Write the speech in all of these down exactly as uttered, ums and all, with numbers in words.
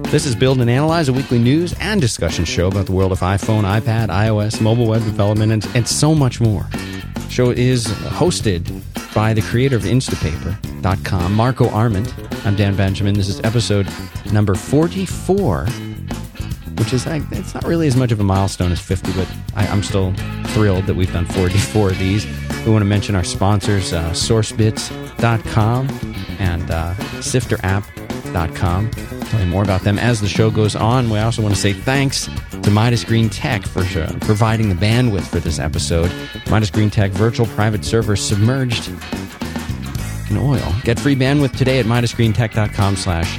This is Build and Analyze, a weekly news and discussion show about the world of iPhone, iPad, iOS, mobile web development, and, and so much more. The show is hosted by the creator of Instapaper dot com, Marco Arment. I'm Dan Benjamin. This is episode number forty-four, which is, like, it's not really as much of a milestone as fifty, but I, I'm still thrilled that we've done forty-four of these. We want to mention our sponsors, uh, Sourcebits dot com and uh, Sifter App dot com. Tell you more about them as the show goes on. We also want to say thanks to Midas Green Tech for uh, providing the bandwidth for this episode. Midas Green Tech virtual private server submerged in oil. Get free bandwidth today at Midas Green Tech dot com slash.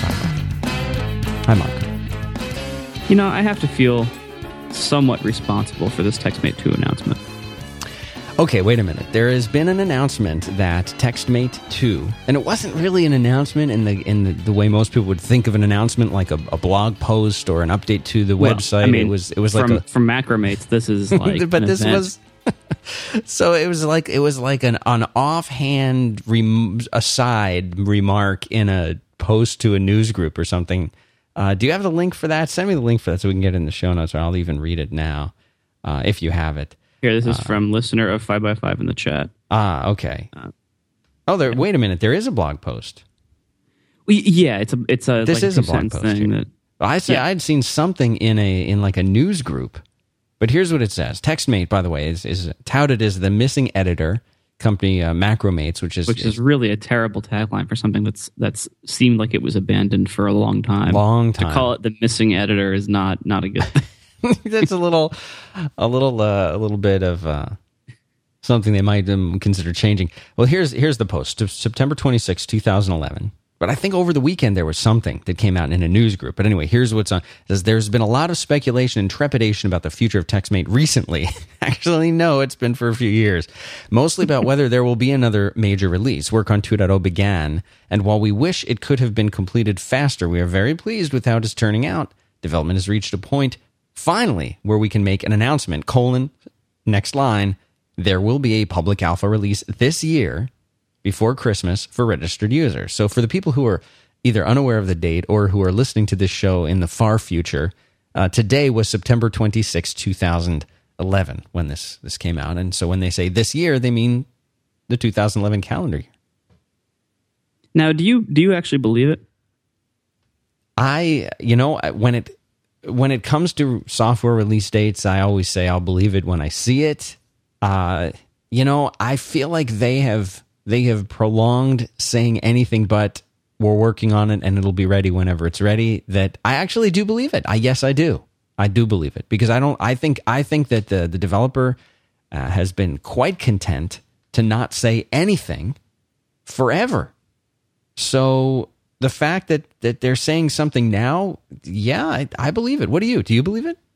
Hi, Mark. You know, I have to feel somewhat responsible for this TextMate two announcement. Okay, wait a minute. There has been an announcement that TextMate two, and it wasn't really an announcement in the in the, the way most people would think of an announcement, like a, a blog post or an update to the well, website. I mean, it was it was from, like a, from Macromates. This is like, but an this event. was so it was like it was like an an offhand rem, aside remark in a post to a news group or something. Uh, do you have the link for that? Send me the link for that so we can get it in the show notes, or I'll even read it now uh, if you have it. Here, this is uh, from listener of five by five in the chat. Ah, okay. Uh, oh, there. Wait a minute. There is a blog post. well, yeah, it's a it's a This like is a a blog two-cent post thing here. that I say yeah. I'd seen something in a in like a news group, but here's what it says. TextMate, by the way, is is touted as the missing editor company, uh, Macromates, which is which is really a terrible tagline for something that's that's seemed like it was abandoned for a long time. long time. To call it the missing editor is not not a good thing. That's a little, a little, uh, a little bit of uh, something they might um, consider changing. Well, here's here's the post, September twenty-sixth, twenty eleven. But I think over the weekend there was something that came out in a news group. But anyway, here's what's on. It says, there's been a lot of speculation and trepidation about the future of TextMate recently. Actually, no, it's been for a few years. Mostly about whether there will be another major release. Work on two point oh began, and while we wish it could have been completed faster, we are very pleased with how it is turning out. Development has reached a point finally where we can make an announcement, colon, next line, there will be a public alpha release this year before Christmas for registered users. So for the people who are either unaware of the date or who are listening to this show in the far future, uh, today was September twenty-sixth, twenty eleven when this, this came out. And so when they say this year, they mean the two thousand eleven calendar year. Now, do you do you actually believe it? I, you know, when it when it comes to software release dates, I always say I'll believe it when I see it. Uh, you know, I feel like they have they have prolonged saying anything but we're working on it and it'll be ready whenever it's ready. That I actually do believe it. I yes, I do. I do believe it because I don't. I think I think that the the developer uh, has been quite content to not say anything forever. So the fact that, that they're saying something now, yeah, I, I believe it. What do you? Do you believe it?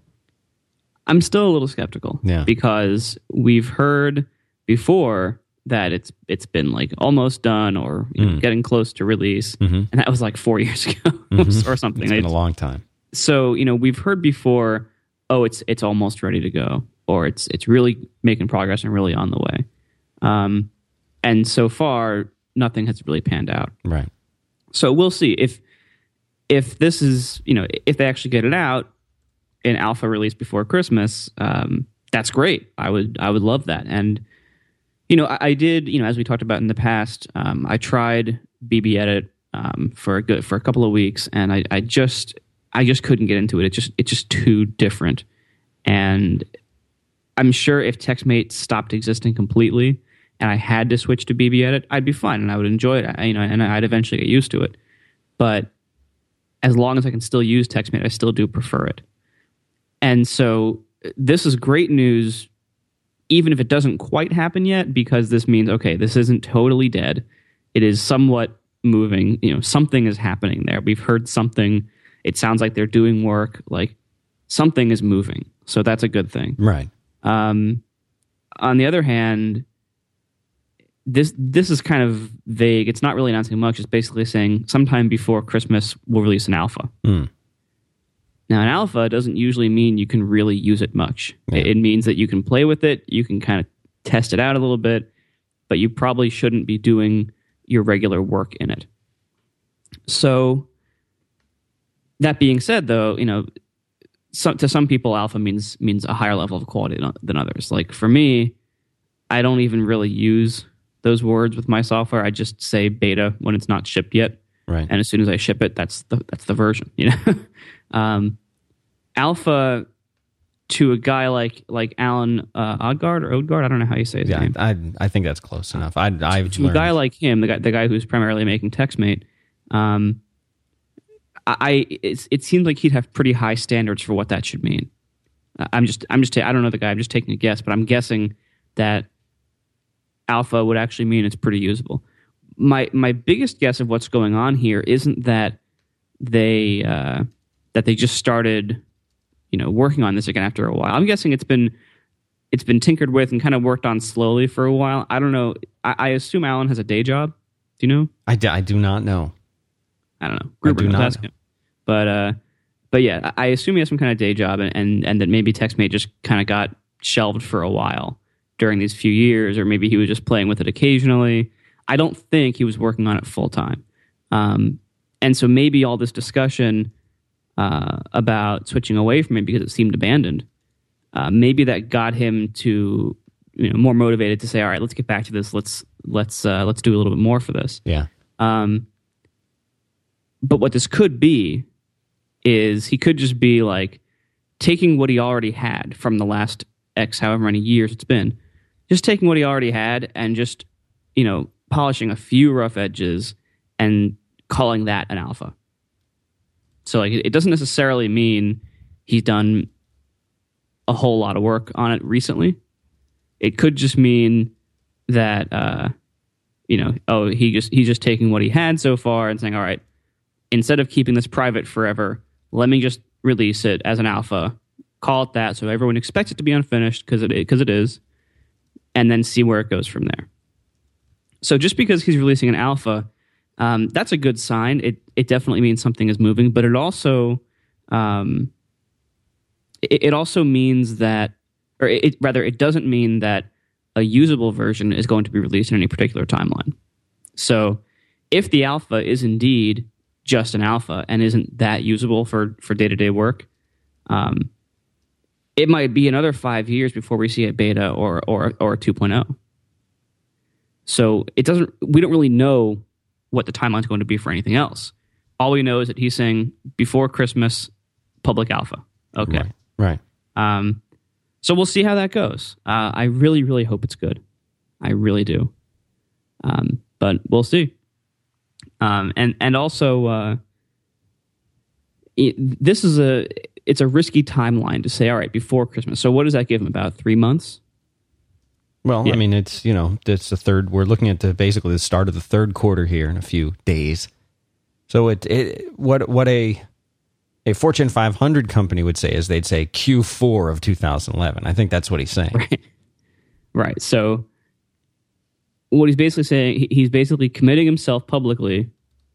I'm still a little skeptical. Yeah. Because we've heard before that it's it's been like almost done or you know, Mm. getting close to release. Mm-hmm. And that was like four years ago Mm-hmm. or something. It's been a It's- long time. So, you know, we've heard before, oh, it's it's almost ready to go, or it's it's really making progress and really on the way. Um, and so far, nothing has really panned out. Right. So we'll see if if this is, you know, if they actually get it out in alpha release before Christmas. Um, that's great. I would I would love that. And you know, I, I did, you know, as we talked about in the past, um, I tried B B Edit um, for a good for a couple of weeks, and I, I just I just couldn't get into it. It just it's just too different. And I'm sure if TextMate stopped existing completely and I had to switch to B B Edit, I'd be fine and I would enjoy it. I, you know, and I'd eventually get used to it. But as long as I can still use TextMate, I still do prefer it. And so this is great news, even if it doesn't quite happen yet, because this means, okay, this isn't totally dead. It is somewhat moving. You know, something is happening there. We've heard something. It sounds like they're doing work. Like something is moving. So that's a good thing. Right. Um, on the other hand, this this is kind of vague. It's not really announcing much. It's basically saying sometime before Christmas we'll release an alpha. Mm. Now, an alpha doesn't usually mean you can really use it much. Yeah. It, it means that you can play with it, you can kind of test it out a little bit, but you probably shouldn't be doing your regular work in it. So that being said, though, you know, some, to some people, alpha means means a higher level of quality than, than others. Like for me, I don't even really use those words with my software. I just say beta when it's not shipped yet, right? And as soon as I ship it, that's the that's the version. You know, um, alpha to a guy like like Alan uh, Odgaard or Odgaard, I don't know how you say his yeah, name. I I think that's close enough. I I've to, to a guy like him, the guy the guy who's primarily making TextMate. Um, I it's, it seems like he'd have pretty high standards for what that should mean. I'm just I'm just I don't know the guy. I'm just taking a guess, but I'm guessing that alpha would actually mean it's pretty usable. My my biggest guess of what's going on here isn't that they uh, that they just started, you know, working on this again after a while. I'm guessing it's been it's been tinkered with and kind of worked on slowly for a while. I don't know. I, I assume Alan has a day job. Do you know? I, d- I do not know. I don't know. Gruber I do knows, not ask know. him. But uh, but yeah, I assume he has some kind of day job, and and, and that maybe TextMate just kind of got shelved for a while during these few years, or maybe he was just playing with it occasionally. I don't think he was working on it full time, um, and so maybe all this discussion uh, about switching away from it because it seemed abandoned, uh, maybe that got him to, you know, more motivated to say, all right, let's get back to this. Let's let's uh, let's do a little bit more for this. Yeah. Um, but what this could be is he could just be like taking what he already had from the last X however many years it's been, just taking what he already had and just, you know, polishing a few rough edges and calling that an alpha. So like it doesn't necessarily mean he's done a whole lot of work on it recently. It could just mean that uh, you know, oh, he just he's just taking what he had so far and saying, all right, instead of keeping this private forever, let me just release it as an alpha, call it that, so everyone expects it to be unfinished because it because it is, and then see where it goes from there. So just because he's releasing an alpha, um, that's a good sign. It it definitely means something is moving, but it also um, it, it also means that, or it rather, it doesn't mean that a usable version is going to be released in any particular timeline. So if the alpha is indeed just an alpha and isn't that usable for, for day-to-day work, um, it might be another five years before we see a beta or or or a two point oh. So it doesn't. We don't really know what the timeline is going to be for anything else. All we know is that he's saying before Christmas, public alpha. Okay, Right. Right. Um, so we'll see how that goes. Uh, I really, really hope it's good. I really do. Um, but we'll see. Um, and and also, uh, it, this is a it's a risky timeline to say, all right, before Christmas. So what does that give him? About three months? Well, Yeah. I mean, it's, you know, it's the third. We're looking at the, basically the start of the third quarter here in a few days. So it, it what what a a Fortune five hundred company would say is they'd say Q four of two thousand eleven. I think that's what he's saying. Right. Right. So what he's basically saying, he- he's basically committing himself publicly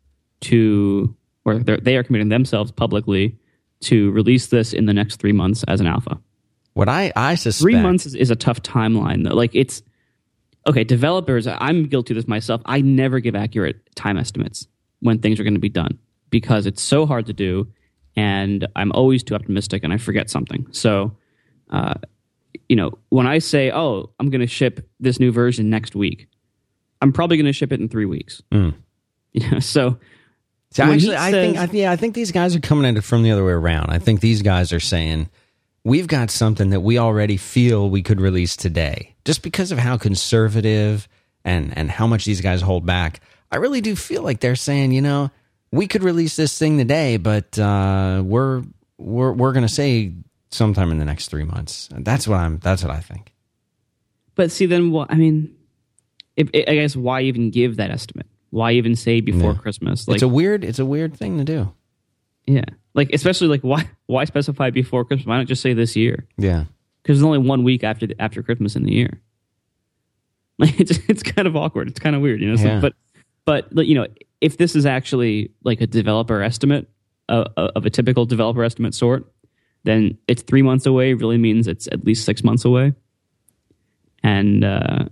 to, or they're- they are committing themselves publicly to release this in the next three months as an alpha. What I I suspect Three months is, is a tough timeline, though. Like it's okay. Developers, I'm guilty of this myself. I never give accurate time estimates when things are going to be done because it's so hard to do, and I'm always too optimistic, and I forget something. So, uh, you know, when I say, "Oh, I'm going to ship this new version next week," I'm probably going to ship it in three weeks. Mm. You know, so. So when he actually, I think, says- I, yeah, I think these guys are coming at it from the other way around. I think these guys are saying, we've got something that we already feel we could release today. Just because of how conservative and, and how much these guys hold back, I really do feel like they're saying, you know, we could release this thing today, but uh, we're we're we're going to say sometime in the next three months. That's what I'm. That's what I think. But see, then what? I mean, if, I guess why even give that estimate? Why even say before Yeah. Christmas? Like, it's a weird. It's a weird thing to do. yeah, like especially like why why specify before Christmas? Why not just say this year? Yeah. Because there's only one week after the, after Christmas in the year. Like it's it's kind of awkward. It's kind of weird, you know. So- Yeah. but but like, you know, if this is actually like a developer estimate uh, of a typical developer estimate sort, then it's three months away. Really means it's at least six months away. And uh,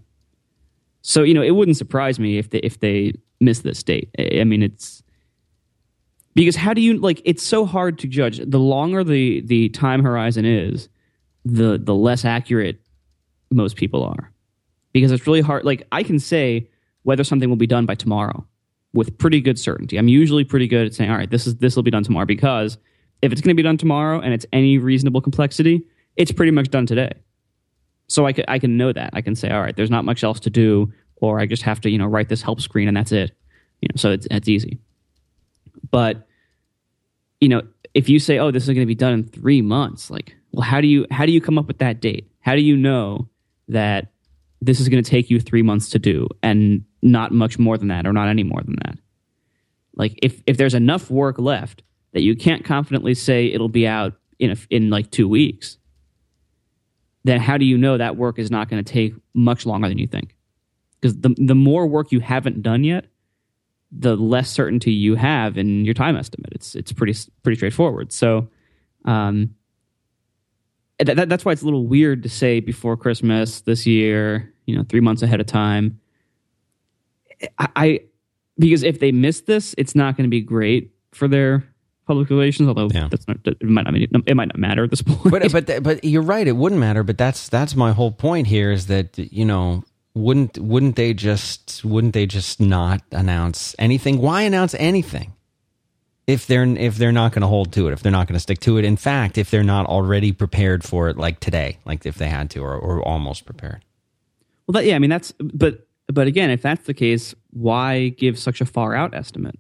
so you know, it wouldn't surprise me if they if they miss this date. I I mean, it's Because how do you like? It's so hard to judge. The longer the the time horizon is, the the less accurate most people are. Because it's really hard. Like I can say whether something will be done by tomorrow with pretty good certainty. I'm usually pretty good at saying, all right, this is this will be done tomorrow. Because if it's going to be done tomorrow and it's any reasonable complexity, it's pretty much done today. So I can I can know that. I can say, all right, there's not much else to do, or I just have to you know write this help screen and that's it. You know, so it's it's easy. But, you know, if you say, oh, this is going to be done in three months, like, well, how do you how do you come up with that date? How do you know that this is going to take you three months to do and not much more than that or not any more than that? Like, if, if there's enough work left that you can't confidently say it'll be out in, a, in like two weeks, then how do you know that work is not going to take much longer than you think? Because the the more work you haven't done yet, the less certainty you have in your time estimate. It's it's pretty pretty straightforward. So um, that, that, that's why it's a little weird to say before Christmas this year, you know, three months ahead of time. I, I because if they miss this, it's not going to be great for their public relations. Although yeah. that's not, it might not it might not matter at this point. But but but you're right, it wouldn't matter. But that's that's my whole point here is that you know. Wouldn't wouldn't they just wouldn't they just not announce anything? Why announce anything if they're if they're not going to hold to it? If they're not going to stick to it? In fact, if they're not already prepared for it, like today, like if they had to, or, or almost prepared. Well, that, yeah, I mean that's but but again, if that's the case, why give such a far out estimate?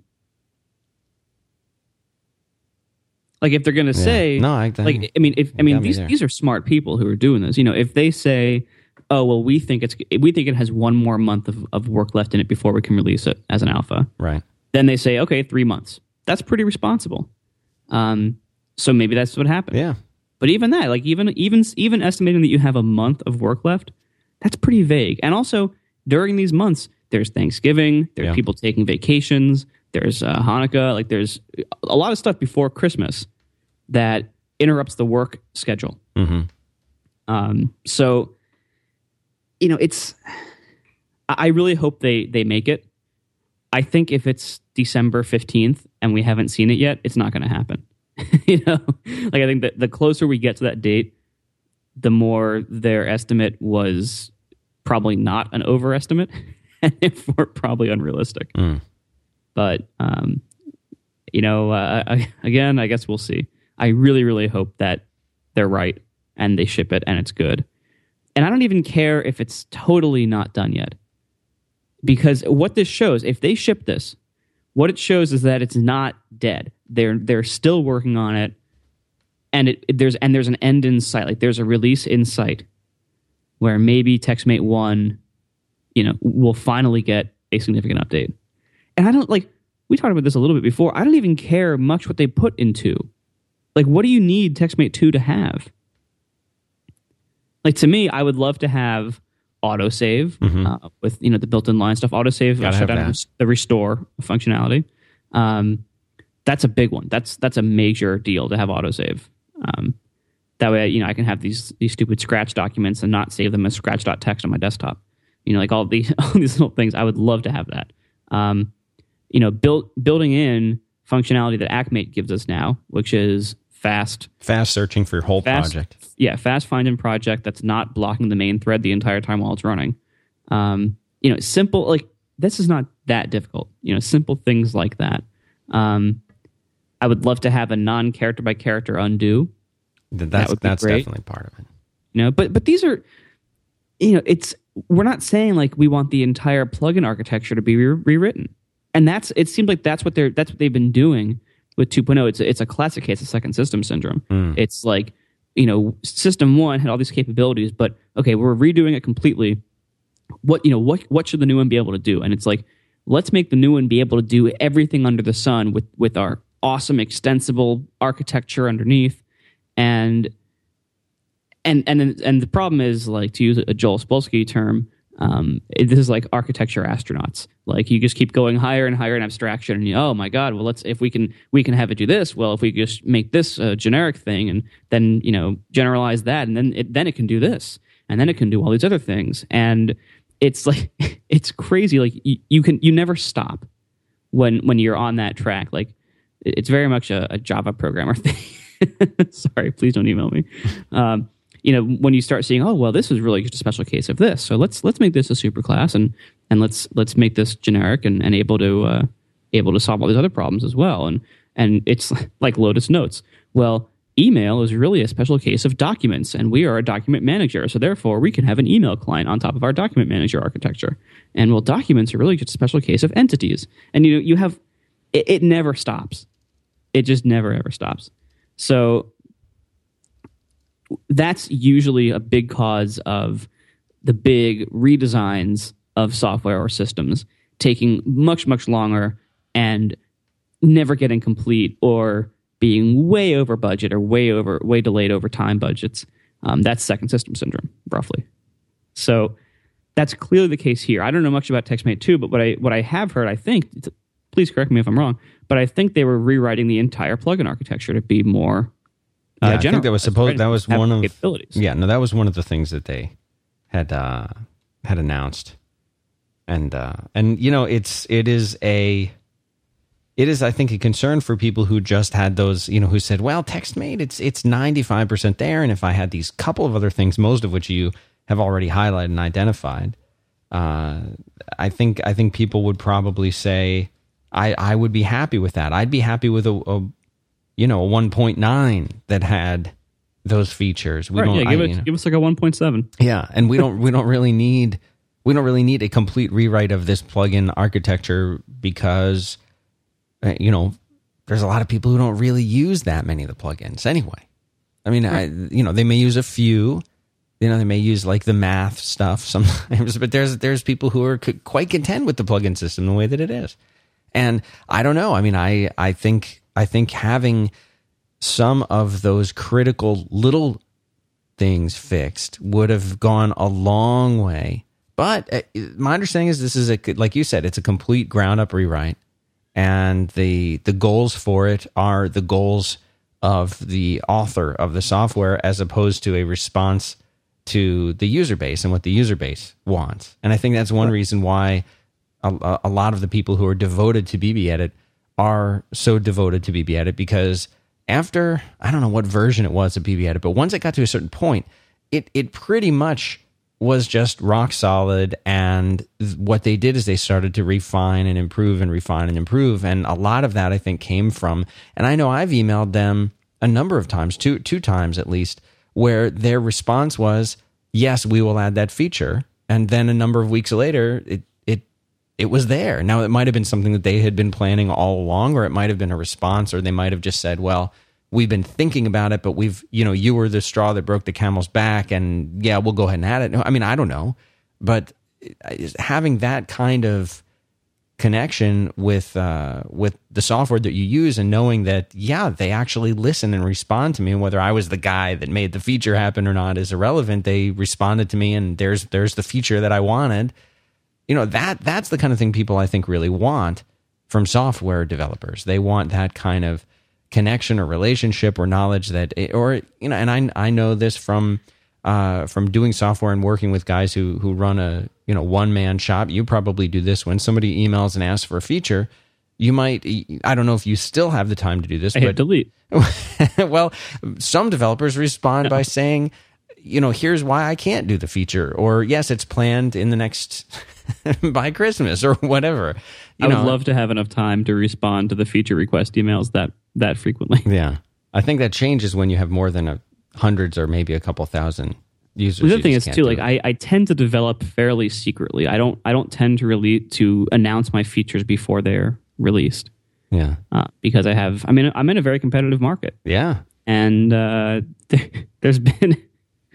Like if they're going to Yeah. say, no, I, I, like I mean, if I mean me these there. these are smart people who are doing this. You know, if they say, oh well, we think it's we think it has one more month of, of work left in it before we can release it as an alpha. Right. Then they say, okay, three months. That's pretty responsible. Um, so maybe that's what happened. Yeah. But even that, like even even even estimating that you have a month of work left, that's pretty vague. And also during these months, there's Thanksgiving, there's Yeah. people taking vacations, there's uh, Hanukkah, like there's a lot of stuff before Christmas that interrupts the work schedule. Mm-hmm. Um, so. You know, it's. I really hope they they make it. I think if it's December fifteenth and we haven't seen it yet, it's not going to happen. You know, like I think that the closer we get to that date, the more their estimate was probably not an overestimate, and therefore probably unrealistic. Mm. But um, you know, uh, I, again, I guess we'll see. I really, really hope that they're right and they ship it and it's good. And I don't even care if it's totally not done yet. Because what this shows, if they ship this, what it shows is that it's not dead. They're they're still working on it, and it, it there's and there's an end in sight. Like there's a release in sight, where maybe TextMate one, you know, will finally get a significant update. And I don't like we talked about this a little bit before. I don't even care much what they put into. Like, what do you need TextMate two to have? Like, to me, I would love to have autosave Mm-hmm. uh, with, you know, the built-in line stuff. Autosave, Gotta shut have down that. the restore functionality. Um, that's a big one. That's that's a major deal to have autosave. Um, that way, you know, I can have these these stupid Scratch documents and not save them as Scratch.txt on my desktop. You know, like all these all these little things. I would love to have that. Um, you know, build, building in functionality that Acmate gives us now, which is fast Fast searching for your whole fast, project. Yeah, fast find in project that's not blocking the main thread the entire time while it's running. Um, you know, simple, like, this is not that difficult. You know, simple things like that. Um, I would love to have a non-character by character undo. Th- That That's would be that's great. definitely part of it. You know, but but these are, you know, it's we're not saying like we want the entire plugin architecture to be re- rewritten, and that's it seems like that's what they're that's what they've been doing with two point oh. It's a, it's a classic case of second system syndrome. Mm. It's like, you know, system one had all these capabilities, but okay, we're redoing it completely. What you know, what what should the new one be able to do? And it's like, let's make the new one be able to do everything under the sun with with our awesome extensible architecture underneath. And and and and the problem is, like, to use a Joel Spolsky term, um, it, this is like architecture astronauts. Like, you just keep going higher and higher in abstraction, and you, oh my god, well, let's if we can we can have it do this. Well, if we just make this a generic thing, and then, you know, generalize that, and then it then it can do this, and then it can do all these other things, and it's like it's crazy. Like, you, you can you never stop when when you're on that track. Like, it's very much a, a Java programmer thing. Sorry, please don't email me. Um, you know, when you start seeing, oh well, this is really just a special case of this, so let's let's make this a superclass and and let's let's make this generic and, and able to uh, able to solve all these other problems as well. And and it's like Lotus Notes. Well, email is really a special case of documents, and we are a document manager, so therefore we can have an email client on top of our document manager architecture. And well, documents are really just a special case of entities. And you know, you have it, it never stops. It just never ever stops. So that's usually a big cause of the big redesigns of software or systems taking much, much longer and never getting complete or being way over budget or way over, way delayed over time budgets. Um, that's second system syndrome, roughly. So that's clearly the case here. I don't know much about TextMate two, but what I what I have heard, I think, please correct me if I'm wrong, but I think they were rewriting the entire plugin architecture to be more uh, yeah, I think that was supposed. Right? That was Have one of capabilities. Yeah, no, that was one of the things that they had uh, had announced, and uh, and you know, it's it is a it is I think a concern for people who just had those, you know, who said, well, TextMate, it's it's ninety-five percent there, and if I had these couple of other things, most of which you have already highlighted and identified, uh, I think I think people would probably say, I I would be happy with that. I'd be happy with a, a you know, a one point nine that had those features. We right, don't yeah, give, I, it, you know, give us like a one point seven. Yeah, and we don't we don't really need we don't really need a complete rewrite of this plugin architecture because uh, you know, there's a lot of people who don't really use that many of the plugins anyway. I mean, right. I, you know, they may use a few. You know, they may use like the math stuff sometimes, but there's there's people who are c- quite content with the plugin system the way that it is. And I don't know. I mean, I I think I think having some of those critical little things fixed would have gone a long way. But uh, my understanding is this is a, like you said, it's a complete ground up rewrite, and the the goals for it are the goals of the author of the software as opposed to a response to the user base and what the user base wants. And I think that's one reason why a, a lot of the people who are devoted to B B Edit are so devoted to B B Edit, because after, I don't know what version it was of B B Edit, but once it got to a certain point, it it pretty much was just rock solid. And what they did is they started to refine and improve and refine and improve. And a lot of that, I think, came from, and I know I've emailed them a number of times, two two times at least, where their response was, yes, we will add that feature. And then a number of weeks later, it it it was there. Now, it might have been something that they had been planning all along, or it might have been a response, or they might have just said, well, we've been thinking about it, but we've, you know, you were the straw that broke the camel's back, and yeah, we'll go ahead and add it. No, I mean, I don't know. But having that kind of connection with uh, with the software that you use, and knowing that, yeah, they actually listen and respond to me, and whether I was the guy that made the feature happen or not is irrelevant. They responded to me, and there's there's the feature that I wanted. You know, that that's the kind of thing people, I think, really want from software developers. They want that kind of connection or relationship or knowledge that, or, you know, and I I know this from uh, from doing software and working with guys who who run a, you know, one man shop. You probably do this when somebody emails and asks for a feature. You might, I don't know if you still have the time to do this, I but hit delete. Well, some developers respond by saying, you know, here's why I can't do the feature, or yes, it's planned in the next by Christmas, or whatever. You I would know, love to have enough time to respond to the feature request emails that that frequently. Yeah, I think that changes when you have more than a hundreds or maybe a couple thousand users. The other thing is too, like I, I tend to develop fairly secretly. I don't I don't tend to really to announce my features before they're released. Yeah, uh, because I have. I mean, I'm in a very competitive market. Yeah, and uh, there, there's been.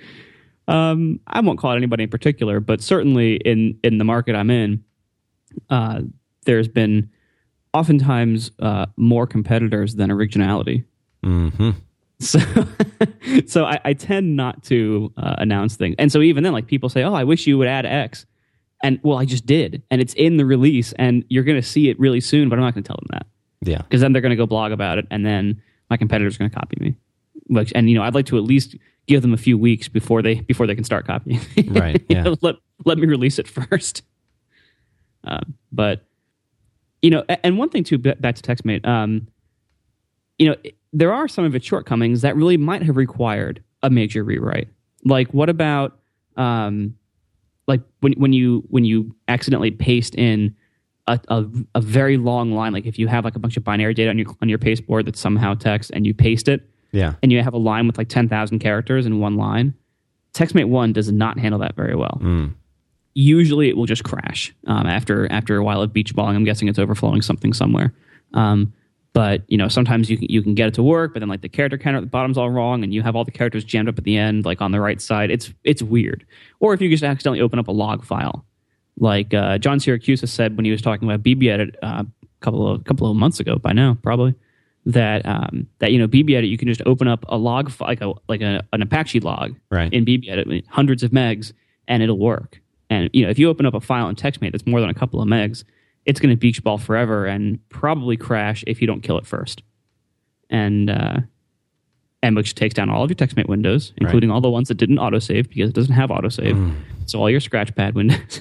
Um, I won't call it anybody in particular, but certainly in, in the market I'm in, uh, there's been oftentimes uh, more competitors than originality. Mm-hmm. So, so I, I tend not to uh, announce things, and so even then, like people say, "Oh, I wish you would add X," and well, I just did, and it's in the release, and you're going to see it really soon. But I'm not going to tell them that, yeah, because then they're going to go blog about it, and then my competitor's going to copy me. Which, and you know, I'd like to at least give them a few weeks before they before they can start copying. Right. Yeah. know, let let me release it first. Uh, but you know, and one thing too, back to TextMate, um, you know, there are some of its shortcomings that really might have required a major rewrite. Like, what about, um, like when when you when you accidentally paste in a, a a very long line, like if you have like a bunch of binary data on your on your pasteboard that's somehow text, and you paste it, yeah, and you have a line with like ten thousand characters in one line, TextMate one does not handle that very well. Mm. Usually, it will just crash um, after after a while of beach balling. I'm guessing it's overflowing something somewhere. Um, But, you know, sometimes you can, you can get it to work, but then like the character counter at the bottom's all wrong and you have all the characters jammed up at the end, like on the right side. It's it's weird. Or if you just accidentally open up a log file. Like uh, John Syracuse said when he was talking about B B Edit uh, a couple of couple of months ago by now, probably, that um, that, you know, B B Edit, you can just open up a log, fi- like a like a, an Apache log right. in B B Edit, hundreds of megs, and it'll work. And, you know, if you open up a file in TextMate that's more than a couple of megs, it's going to beach ball forever and probably crash if you don't kill it first. And uh, and which takes down all of your TextMate windows, including right. all the ones that didn't autosave because it doesn't have autosave. Mm. So all your Scratchpad windows.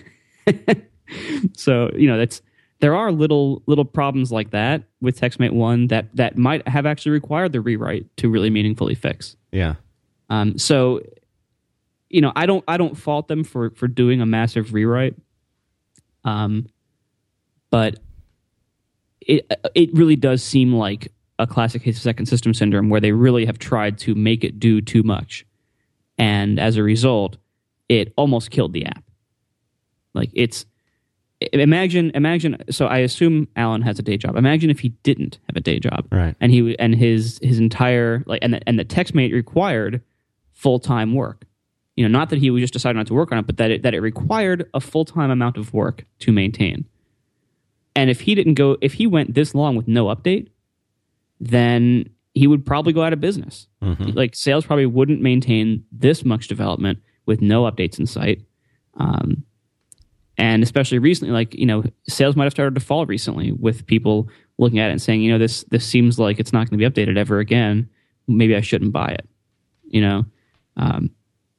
So, you know, that's there are little little problems like that with TextMate one that that might have actually required the rewrite to really meaningfully fix. Yeah. Um. So, you know, I don't I don't fault them for for doing a massive rewrite. Um. But it it really does seem like a classic case of second system syndrome where they really have tried to make it do too much. And as a result, it almost killed the app. Like it's imagine imagine so I assume Alan has a day job. Imagine if he didn't have a day job. Right. And he and his his entire like and the, and the TextMate required full-time work. You know, not that he would just decide not to work on it, but that it that it required a full-time amount of work to maintain. And if he didn't go, if he went this long with no update, then he would probably go out of business. Mm-hmm. Like sales probably wouldn't maintain this much development with no updates in sight. Um, and especially recently, like, you know, sales might have started to fall recently with people looking at it and saying, you know, this this seems like it's not going to be updated ever again. Maybe I shouldn't buy it. You know, um,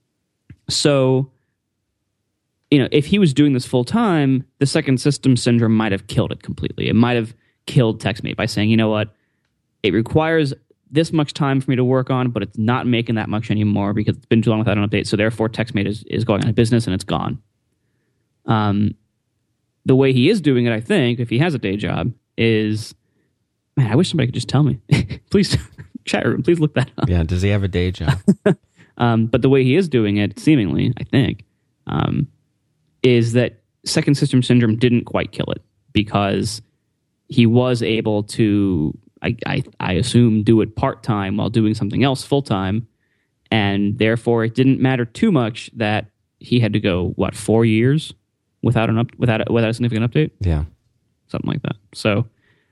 so. You know, if he was doing this full time, the second system syndrome might have killed it completely. It might have killed TextMate by saying, you know what, it requires this much time for me to work on, but it's not making that much anymore because it's been too long without an update. So therefore, TextMate is, is going out of business and it's gone. Um, the way he is doing it, I think, if he has a day job, is, man, I wish somebody could just tell me. Please, chat room, please look that up. Yeah, does he have a day job? um, but the way he is doing it, seemingly, I think, um, is that second system syndrome didn't quite kill it because he was able to, I, I, I assume, do it part-time while doing something else full-time, and therefore it didn't matter too much that he had to go, what, four years without an up, without a, without a significant update? Yeah. Something like that. So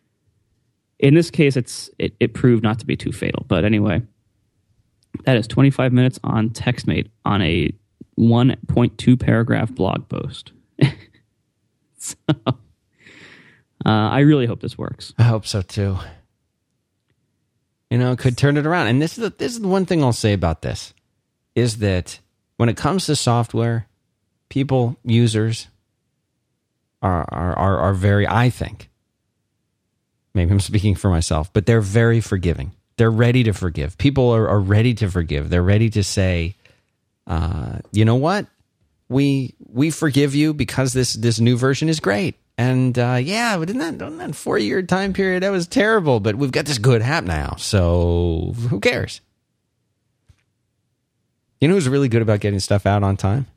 in this case, it's it, it proved not to be too fatal. But anyway, that is twenty-five minutes on TextMate on a one point two paragraph blog post. So, uh, I really hope this works. I hope so too. You know, it could turn it around. And this is the, this is the one thing I'll say about this, is that when it comes to software, people, users are are are, are very, I think, maybe I'm speaking for myself, but they're very forgiving. They're ready to forgive. People are, are ready to forgive. They're ready to say, uh, you know what? We we forgive you because this this new version is great. And uh, yeah, but in that, in that four-year time period, that was terrible. But we've got this good app now, so who cares? You know who's really good about getting stuff out on time?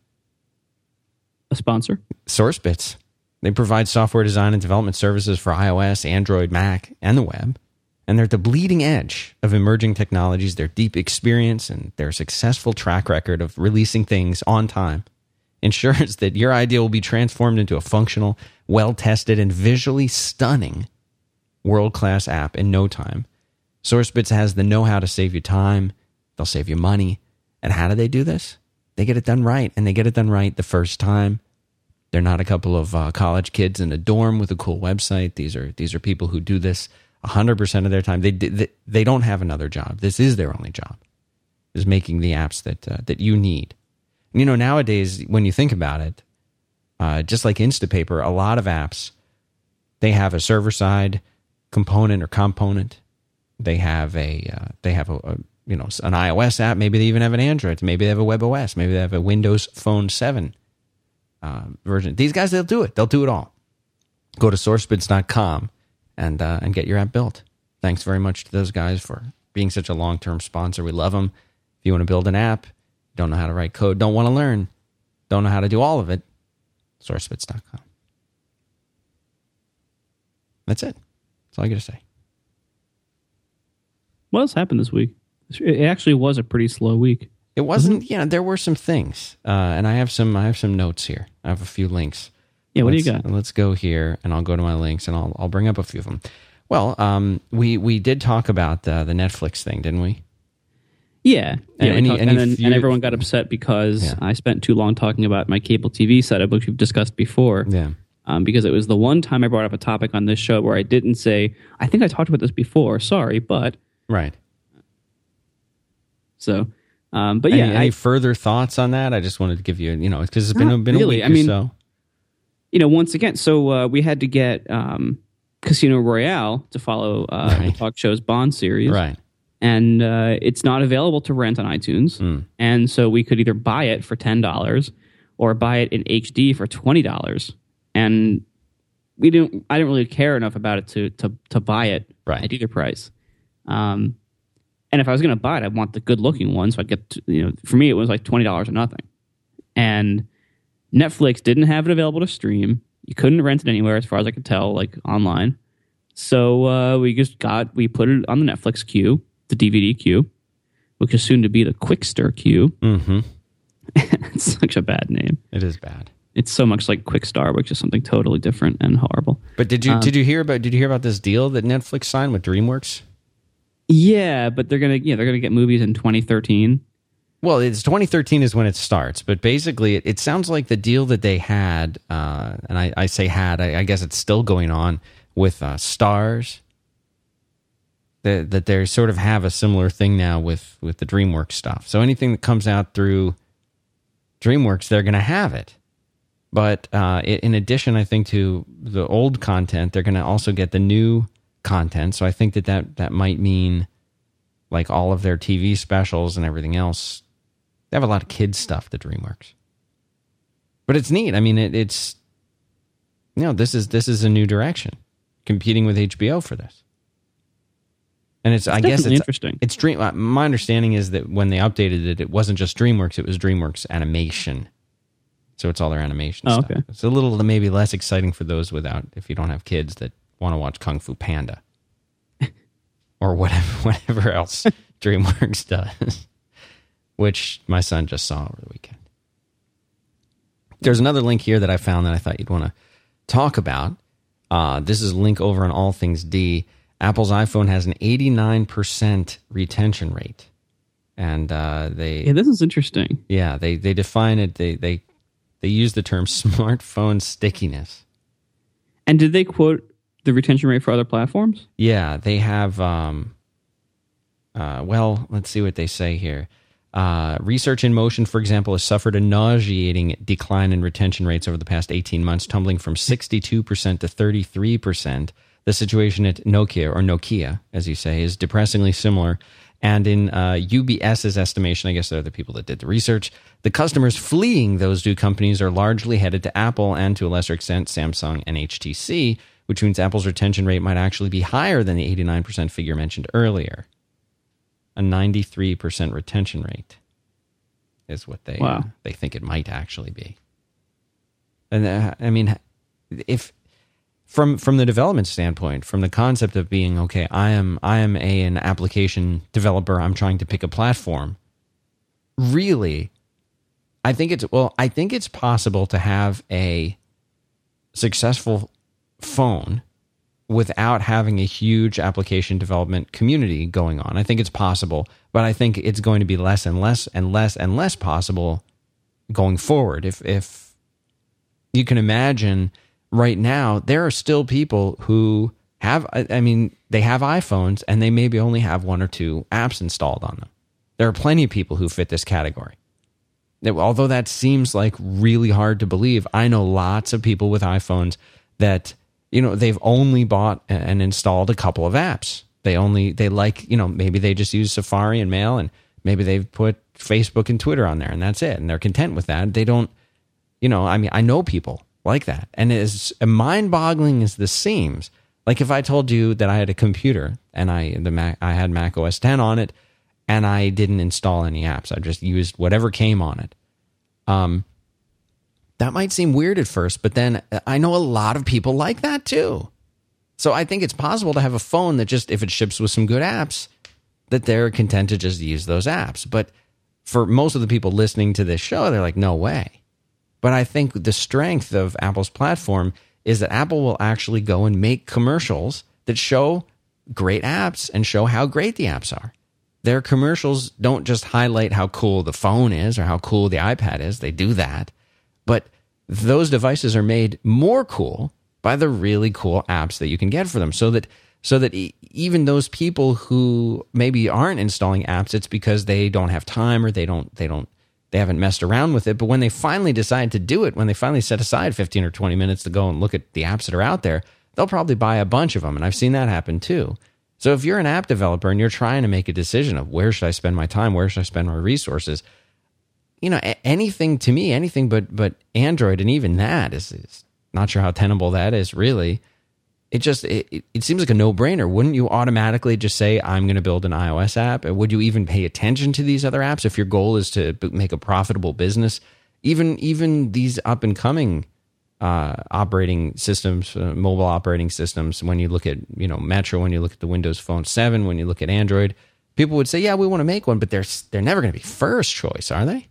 A sponsor? SourceBits. They provide software design and development services for iOS, Android, Mac, and the web. And they're at the bleeding edge of emerging technologies. Their deep experience and their successful track record of releasing things on time ensures that your idea will be transformed into a functional, well-tested, and visually stunning world-class app in no time. SourceBits has the know-how to save you time. They'll save you money. And how do they do this? They get it done right, and they get it done right the first time. They're not a couple of uh, college kids in a dorm with a cool website. These are these are people who do this one hundred percent of their time. They, they they don't have another job. This is their only job, is making the apps that uh, that you need. You know, nowadays, when you think about it, uh, just like Instapaper, a lot of apps, they have a server-side component or component, They have a uh, they have a, a you know an iOS app. Maybe they even have an Android. Maybe they have a WebOS. Maybe they have a Windows Phone seven uh, version. These guys, they'll do it. They'll do it all. Go to sourcebits dot com and uh, and get your app built. Thanks very much to those guys for being such a long-term sponsor. We love them. If you want to build an app, don't know how to write code, don't want to learn, don't know how to do all of it, sourcebits dot com. That's it. That's all I got to say. What else happened this week? It actually was a pretty slow week. It wasn't. Mm-hmm. Yeah, there were some things, uh, and I have some. I have some notes here. I have a few links. Yeah, what let's, do you got? Let's go here, and I'll go to my links, and I'll I'll bring up a few of them. Well, um, we we did talk about uh, the Netflix thing, didn't we? Yeah, yeah. And, any, talked, any and, then, few, and everyone got upset because yeah. I spent too long talking about my cable T V setup, which we've discussed before. Yeah. Um, because it was the one time I brought up a topic on this show where I didn't say, I think I talked about this before. Sorry, but right. So, um, but yeah. Any, any I, further thoughts on that? I just wanted to give you, you know, because it's been been really. a week I mean, or so. You know, once again, so uh, we had to get um, Casino Royale to follow uh, right. the talk show's Bond series, right? And uh, it's not available to rent on iTunes, mm. and so we could either buy it for ten dollars or buy it in H D for twenty dollars. And we didn't. I didn't really care enough about it to to to buy it right. at either price. Um, and if I was going to buy it, I want the good looking one. So I get to, you know, for me it was like twenty dollars or nothing. And Netflix didn't have it available to stream. You couldn't rent it anywhere, as far as I could tell, like online. So uh, we just got we put it on the Netflix queue, the D V D queue, which is soon to be the Quickster queue. Mm-hmm. It's such a bad name. It is bad. It's so much like Quickstar, which is something totally different and horrible. But did you um, did you hear about did you hear about this deal that Netflix signed with DreamWorks? Yeah, but they're gonna yeah they're gonna get movies in twenty thirteen. Well, it's twenty thirteen is when it starts, but basically it, it sounds like the deal that they had, uh, and I, I say had, I, I guess it's still going on with uh, Stars. That that they sort of have a similar thing now with with the DreamWorks stuff. So anything that comes out through DreamWorks, they're going to have it. But uh, in addition, I think, to the old content, they're going to also get the new content. So I think that, that that might mean like all of their T V specials and everything else. They have a lot of kids stuff, the DreamWorks. But it's neat. I mean, it, it's, you know, this is this is a new direction, competing with H B O for this. And it's, it's I guess it's interesting. It's dream. My understanding is that when they updated it, it wasn't just DreamWorks; it was DreamWorks Animation. So it's all their animation oh, stuff. Okay. It's a little maybe less exciting for those without, if you don't have kids that want to watch Kung Fu Panda or whatever whatever else DreamWorks does, which my son just saw over the weekend. There's another link here that I found that I thought you'd want to talk about. Uh, this is a link over on All Things D. Apple's iPhone has an eighty-nine percent retention rate. And uh, they... Yeah, this is interesting. Yeah, they, they define it, they, they, they use the term smartphone stickiness. And did they quote the retention rate for other platforms? Yeah, they have... Um, uh, well, let's see what they say here. Uh, Research in Motion, for example, has suffered a nauseating decline in retention rates over the past eighteen months, tumbling from sixty-two percent to thirty-three percent. The situation at Nokia, or Nokia, as you say, is depressingly similar. And in uh, UBS's estimation, I guess they're the people that did the research, the customers fleeing those two companies are largely headed to Apple and, to a lesser extent, Samsung and H T C, which means Apple's retention rate might actually be higher than the eighty-nine percent figure mentioned earlier. A ninety-three percent retention rate is what they wow. uh, they think it might actually be. And uh, I mean, if from from the development standpoint, from the concept of being okay, I am I am a an application developer. I'm trying to pick a platform. Really, I think it's well. I think it's possible to have a successful phone without having a huge application development community going on. I think it's possible, but I think it's going to be less and less and less and less possible going forward. If if you can imagine, right now, there are still people who have, I mean, they have iPhones and they maybe only have one or two apps installed on them. There are plenty of people who fit this category. Although that seems like really hard to believe, I know lots of people with iPhones that, you know, they've only bought and installed a couple of apps. They only, they like, you know, maybe they just use Safari and Mail, and maybe they've put Facebook and Twitter on there, and that's it. And they're content with that. They don't, you know, I mean, I know people like that. And as mind-boggling as this seems, like if I told you that I had a computer and I the Mac, I had Mac O S ten on it, and I didn't install any apps, I just used whatever came on it. Um, that might seem weird at first, but then I know a lot of people like that too. So I think it's possible to have a phone that just, if it ships with some good apps, that they're content to just use those apps. But for most of the people listening to this show, they're like, no way. But I think the strength of Apple's platform is that Apple will actually go and make commercials that show great apps and show how great the apps are. Their commercials don't just highlight how cool the phone is or how cool the iPad is. They do that. But those devices are made more cool by the really cool apps that you can get for them. So that so that e- even those people who maybe aren't installing apps, it's because they don't have time or they don't they don't they haven't messed around with it. But when they finally decide to do it, when they finally set aside fifteen or twenty minutes to go and look at the apps that are out there, they'll probably buy a bunch of them. And I've seen that happen too. So if you're an app developer and you're trying to make a decision of where should I spend my time, where should I spend my resources, you know, anything to me, anything but but Android, and even that is, is not sure how tenable that is really. It just it, it seems like a no-brainer. Wouldn't you automatically just say, I'm going to build an iOS app? Would you even pay attention to these other apps if your goal is to make a profitable business? Even even these up-and-coming uh, operating systems, uh, mobile operating systems, when you look at, you know, Metro, when you look at the Windows Phone seven, when you look at Android, people would say, yeah, we want to make one, but they're, they're never going to be first choice, are they?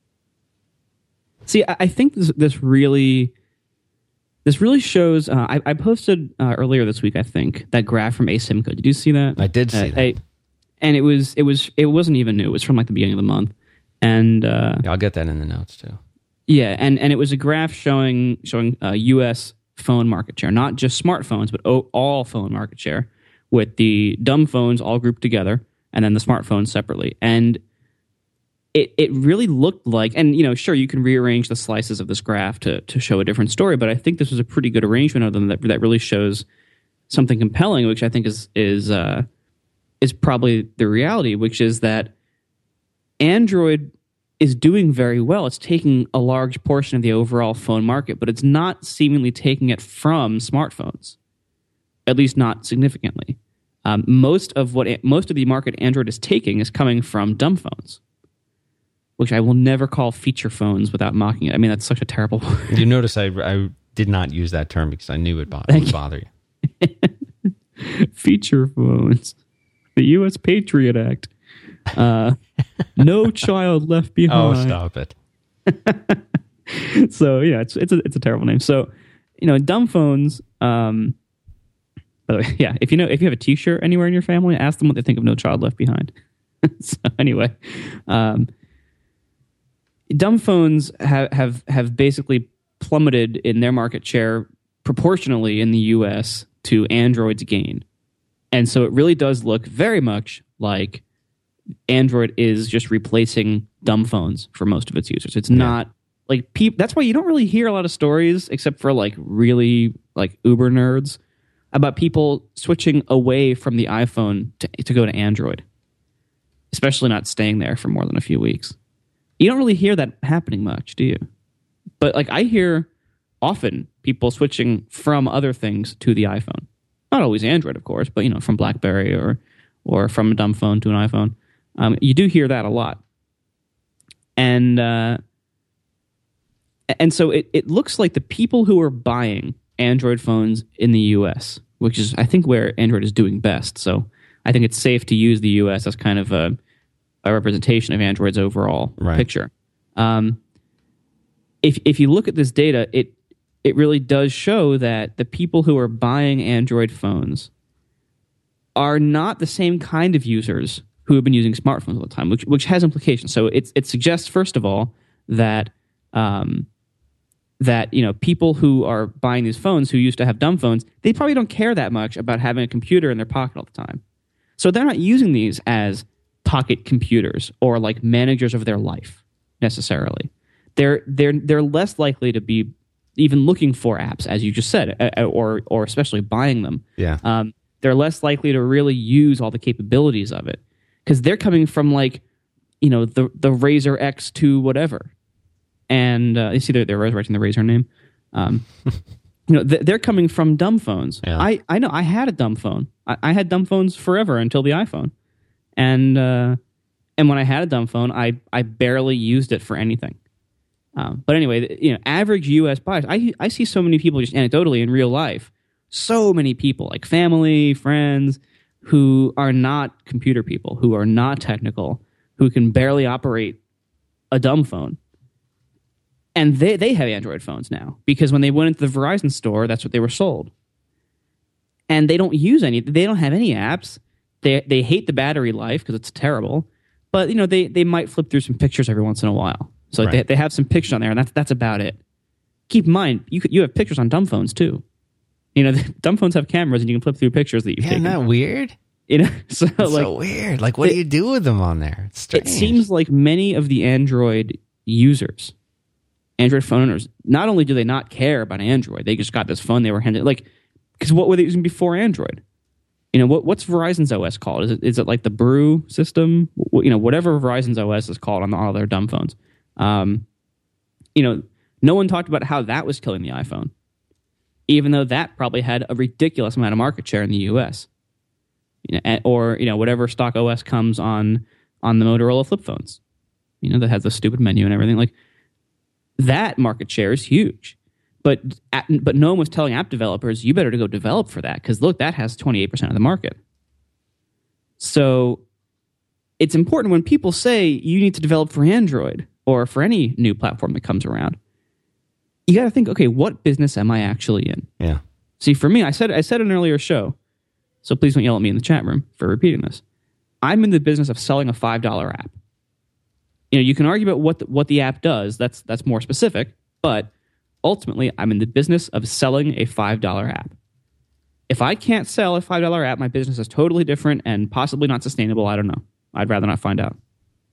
See, I think this, this really... This really shows. Uh, I, I posted uh, earlier this week, I think, that graph from Asympco. Did you see that? I did see uh, that. I, and it was it was it wasn't even new. It was from like the beginning of the month, and uh, yeah, I'll get that in the notes too. Yeah, and, and it was a graph showing showing uh, U S phone market share, not just smartphones, but o- all phone market share, with the dumb phones all grouped together, and then the smartphones separately. And It it really looked like, and you know, sure, you can rearrange the slices of this graph to to show a different story, but I think this was a pretty good arrangement of them that that really shows something compelling, which I think is is uh, is probably the reality, which is that Android is doing very well. It's taking a large portion of the overall phone market, but it's not seemingly taking it from smartphones, at least not significantly. Um, most of what most of the market Android is taking is coming from dumb phones, which I will never call feature phones without mocking it. I mean, that's such a terrible word. You notice I, I did not use that term because I knew it bo- would bother you. Feature phones. The U S Patriot Act. Uh, no child left behind. Oh, stop it. So, yeah, it's it's a, it's a terrible name. So, you know, dumb phones, um, by the way, yeah, if you know, if you have a t-shirt anywhere in your family, ask them what they think of No Child Left Behind. So, anyway, um, dumb phones have, have have basically plummeted in their market share proportionally in the U S to Android's gain. And so it really does look very much like Android is just replacing dumb phones for most of its users. It's yeah. not like people. That's why you don't really hear a lot of stories, except for like really like uber nerds, about people switching away from the iPhone to, to go to Android, especially not staying there for more than a few weeks. You don't really hear that happening much, do you? But like I hear often people switching from other things to the iPhone. Not always Android, of course, but you know, from BlackBerry or or from a dumb phone to an iPhone. Um, you do hear that a lot. And uh, and so it, it looks like the people who are buying Android phones in the U S, which is I think where Android is doing best. So I think it's safe to use the U S as kind of a a representation of Android's overall right. picture. Um, if if you look at this data, it it really does show that the people who are buying Android phones are not the same kind of users who have been using smartphones all the time, which which has implications. So it it suggests, first of all, that um, that you know people who are buying these phones who used to have dumb phones, they probably don't care that much about having a computer in their pocket all the time. So they're not using these as pocket computers or like managers of their life necessarily. They're they're they're less likely to be even looking for apps, as you just said, or or especially buying them. Yeah. Um, they're less likely to really use all the capabilities of it because they're coming from like, you know, the the Razor X two whatever, and uh, you see they're they're resurrecting the Razor name. Um, you know, they're coming from dumb phones. Yeah. I I know I had a dumb phone. I, I had dumb phones forever until the iPhone, and uh, and when I had a dumb phone, I I barely used it for anything. Um, but anyway, you know, average U S buyers, I I see so many people just anecdotally in real life, so many people like family, friends, who are not computer people, who are not technical, who can barely operate a dumb phone. And they, they have Android phones now because when they went into the Verizon store, that's what they were sold. And they don't use any, they don't have any apps. They they hate the battery life because it's terrible. But, you know, they, they might flip through some pictures every once in a while. So right. they, they have some pictures on there, and that's that's about it. Keep in mind, you you have pictures on dumb phones, too. You know, dumb phones have cameras, and you can flip through pictures that you've yeah, taken. Isn't that weird? You know, so, it's like, so weird. Like, what it, do you do with them on there? It's strange. It seems like many of the Android users, Android phone owners, not only do they not care about Android, they just got this phone they were handed. Like, because what were they using before Android? You know, what what's Verizon's O S called? Is it is it like the Brew system? You know, whatever Verizon's O S is called on all their dumb phones. Um, you know, no one talked about how that was killing the iPhone, even though that probably had a ridiculous amount of market share in the U S. You know, or you know, whatever stock O S comes on on the Motorola flip phones. You know, that has the stupid menu and everything. Like that market share is huge. But but no one was telling app developers, you better to go develop for that because look, that has twenty-eight percent of the market. So it's important when people say you need to develop for Android or for any new platform that comes around. You got to think, okay, what business am I actually in? Yeah. See, for me, I said I said in an earlier show, so please don't yell at me in the chat room for repeating this. I'm in the business of selling a five dollar app. You know, you can argue about what the, what the app does. That's that's more specific, but ultimately, I'm in the business of selling a five dollar app. If I can't sell a five dollar app, my business is totally different and possibly not sustainable. I don't know. I'd rather not find out.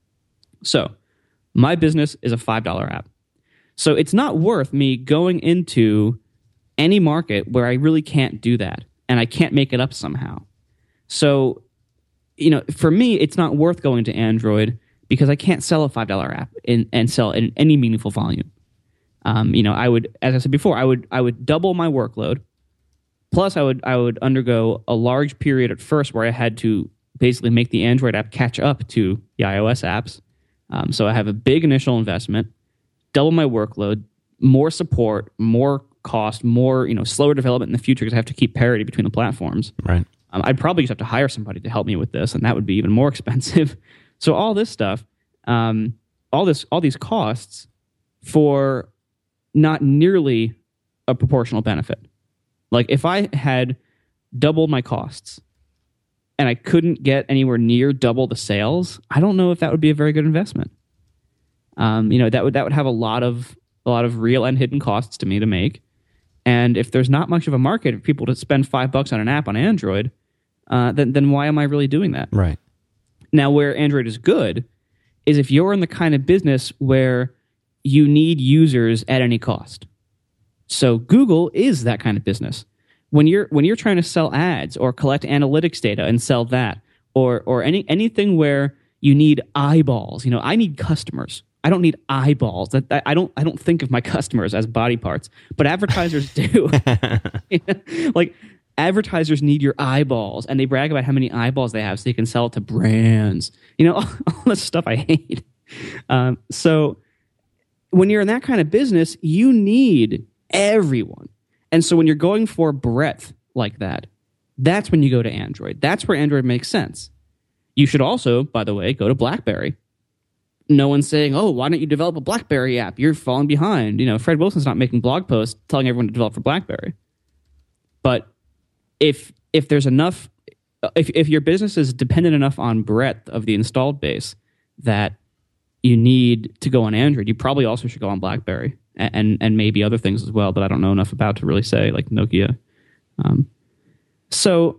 So, my business is a five dollar app. So, it's not worth me going into any market where I really can't do that and I can't make it up somehow. So, you know, for me, it's not worth going to Android because I can't sell a five dollar app in, and sell in any meaningful volume. Um, you know, I would, as I said before, I would I would double my workload. Plus, I would I would undergo a large period at first where I had to basically make the Android app catch up to the iOS apps. Um, so I have a big initial investment, double my workload, more support, more cost, more you know slower development in the future because I have to keep parity between the platforms. Right. Um, I'd probably just have to hire somebody to help me with this, and that would be even more expensive. So all this stuff, um, all this, all these costs for not nearly a proportional benefit. Like if I had doubled my costs and I couldn't get anywhere near double the sales, I don't know if that would be a very good investment. Um, you know, that would that would have a lot of a lot of real and hidden costs to me to make. And if there's not much of a market for people to spend five bucks on an app on Android, uh, then then why am I really doing that? Right. Now, where Android is good is if you're in the kind of business where you need users at any cost. So Google is that kind of business. When you're when you're trying to sell ads or collect analytics data and sell that, or or any anything where you need eyeballs, you know, I need customers. I don't need eyeballs. That I don't I don't think of my customers as body parts, but advertisers do. Like advertisers need your eyeballs, and they brag about how many eyeballs they have so they can sell it to brands. You know, all, all this stuff I hate. Um, so. When you're in that kind of business, you need everyone. And so when you're going for breadth like that, that's when you go to Android. That's where Android makes sense. You should also, by the way, go to BlackBerry. No one's saying, oh, why don't you develop a BlackBerry app? You're falling behind. You know, Fred Wilson's not making blog posts telling everyone to develop for BlackBerry. But if if there's enough, if if your business is dependent enough on breadth of the installed base that you need to go on Android, you probably also should go on BlackBerry and, and and maybe other things as well that I don't know enough about to really say, like Nokia. Um, so,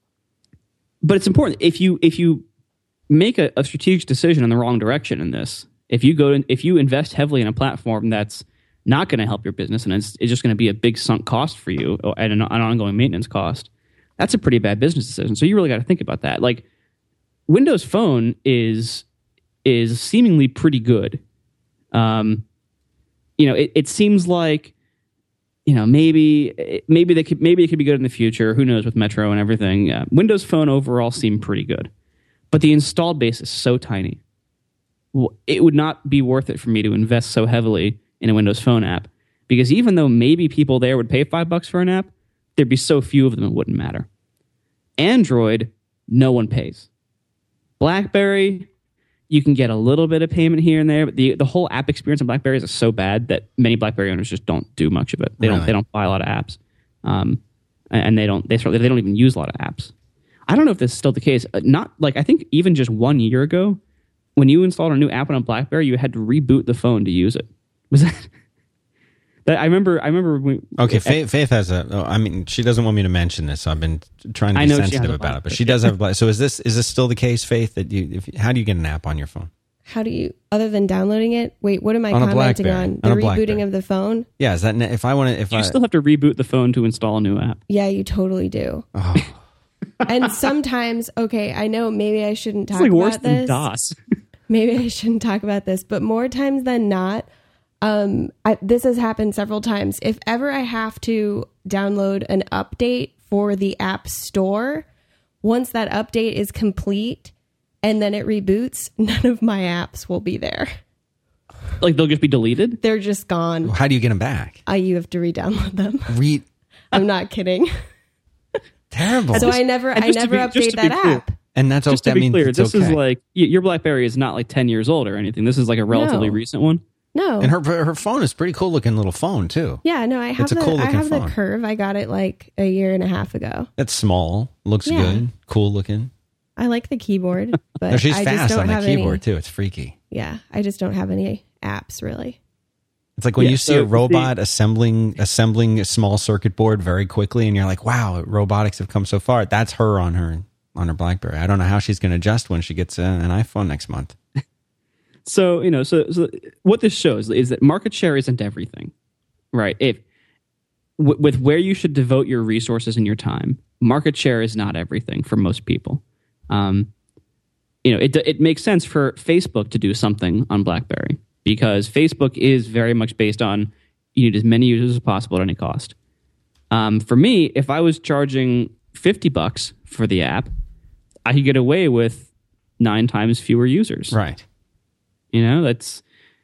but it's important if you if you make a, a strategic decision in the wrong direction in this. If you go to, if you invest heavily in a platform that's not going to help your business and it's, it's just going to be a big sunk cost for you and an, an ongoing maintenance cost, that's a pretty bad business decision. So you really got to think about that. Like Windows Phone is is seemingly pretty good. Um, you know, it, it seems like, you know, maybe maybe they could maybe it could be good in the future. Who knows with Metro and everything? Uh, Windows Phone overall seemed pretty good, but the installed base is so tiny. It would not be worth it for me to invest so heavily in a Windows Phone app, because even though maybe people there would pay five bucks for an app, there'd be so few of them it wouldn't matter. Android, no one pays. BlackBerry, you can get a little bit of payment here and there, but the, the whole app experience on BlackBerry is so bad that many BlackBerry owners just don't do much of it. They Really? don't they don't buy a lot of apps, um, and they don't they certainly they don't even use a lot of apps. I don't know if this is still the case. Uh, Not like I think even just one year ago, when you installed a new app on BlackBerry, you had to reboot the phone to use it. Was that? that I remember. I remember. When, Okay, Faith, Faith has a. Oh, I mean, she doesn't want me to mention this, so I've been trying to I be know she has sensitive a about it. But Blackberry. she does have a. Black- So is this is this still the case, Faith? That you? If, how do you get an app on your phone? How do you, other than downloading it? Wait, what am I On a commenting BlackBerry. on? The On a rebooting BlackBerry. of the phone? Yeah, is that if I want to? If you I still have to reboot the phone to install a new app. Yeah, you totally do. oh, And sometimes, okay, I know maybe I shouldn't talk It's like about worse than this. DOS. Maybe I shouldn't talk about this, but more times than not, um, I, this has happened several times. If ever I have to download an update for the App Store, once that update is complete and then it reboots, none of my apps will be there. Like they'll just be deleted. They're just gone. how do you get them back? Uh, you have to re-download them. Read I'm not kidding. terrible. So I never, and I just to never be- just update to be that clear, app. and that's Just that to be means clear, it's this okay. is like y- your BlackBerry is not like ten years old or anything. This is like a relatively No. recent one. No. and her her phone is pretty cool looking little phone too. Yeah, no, I have It's a the cool I looking have the phone. Curve. I got it like a year and a half ago. That's small, looks Yeah. good, cool looking. I like the keyboard, but No, she's I just fast don't on the have keyboard any. too. It's freaky. Yeah, I just don't have any apps really. It's like when Yeah, you see so a robot assembling assembling a small circuit board very quickly, and you're like, "Wow, robotics have come so far." That's her on her on her BlackBerry. I don't know how she's going to adjust when she gets uh, an iPhone next month. So you know, so, so what this shows is that market share isn't everything, right? If w- with where you should devote your resources and your time, market share is not everything for most people. Um, you know, it it makes sense for Facebook to do something on BlackBerry because Facebook is very much based on you need as many users as possible at any cost. Um, for me, if I was charging fifty bucks for the app, I could get away with nine times fewer users. Right. You know, that's,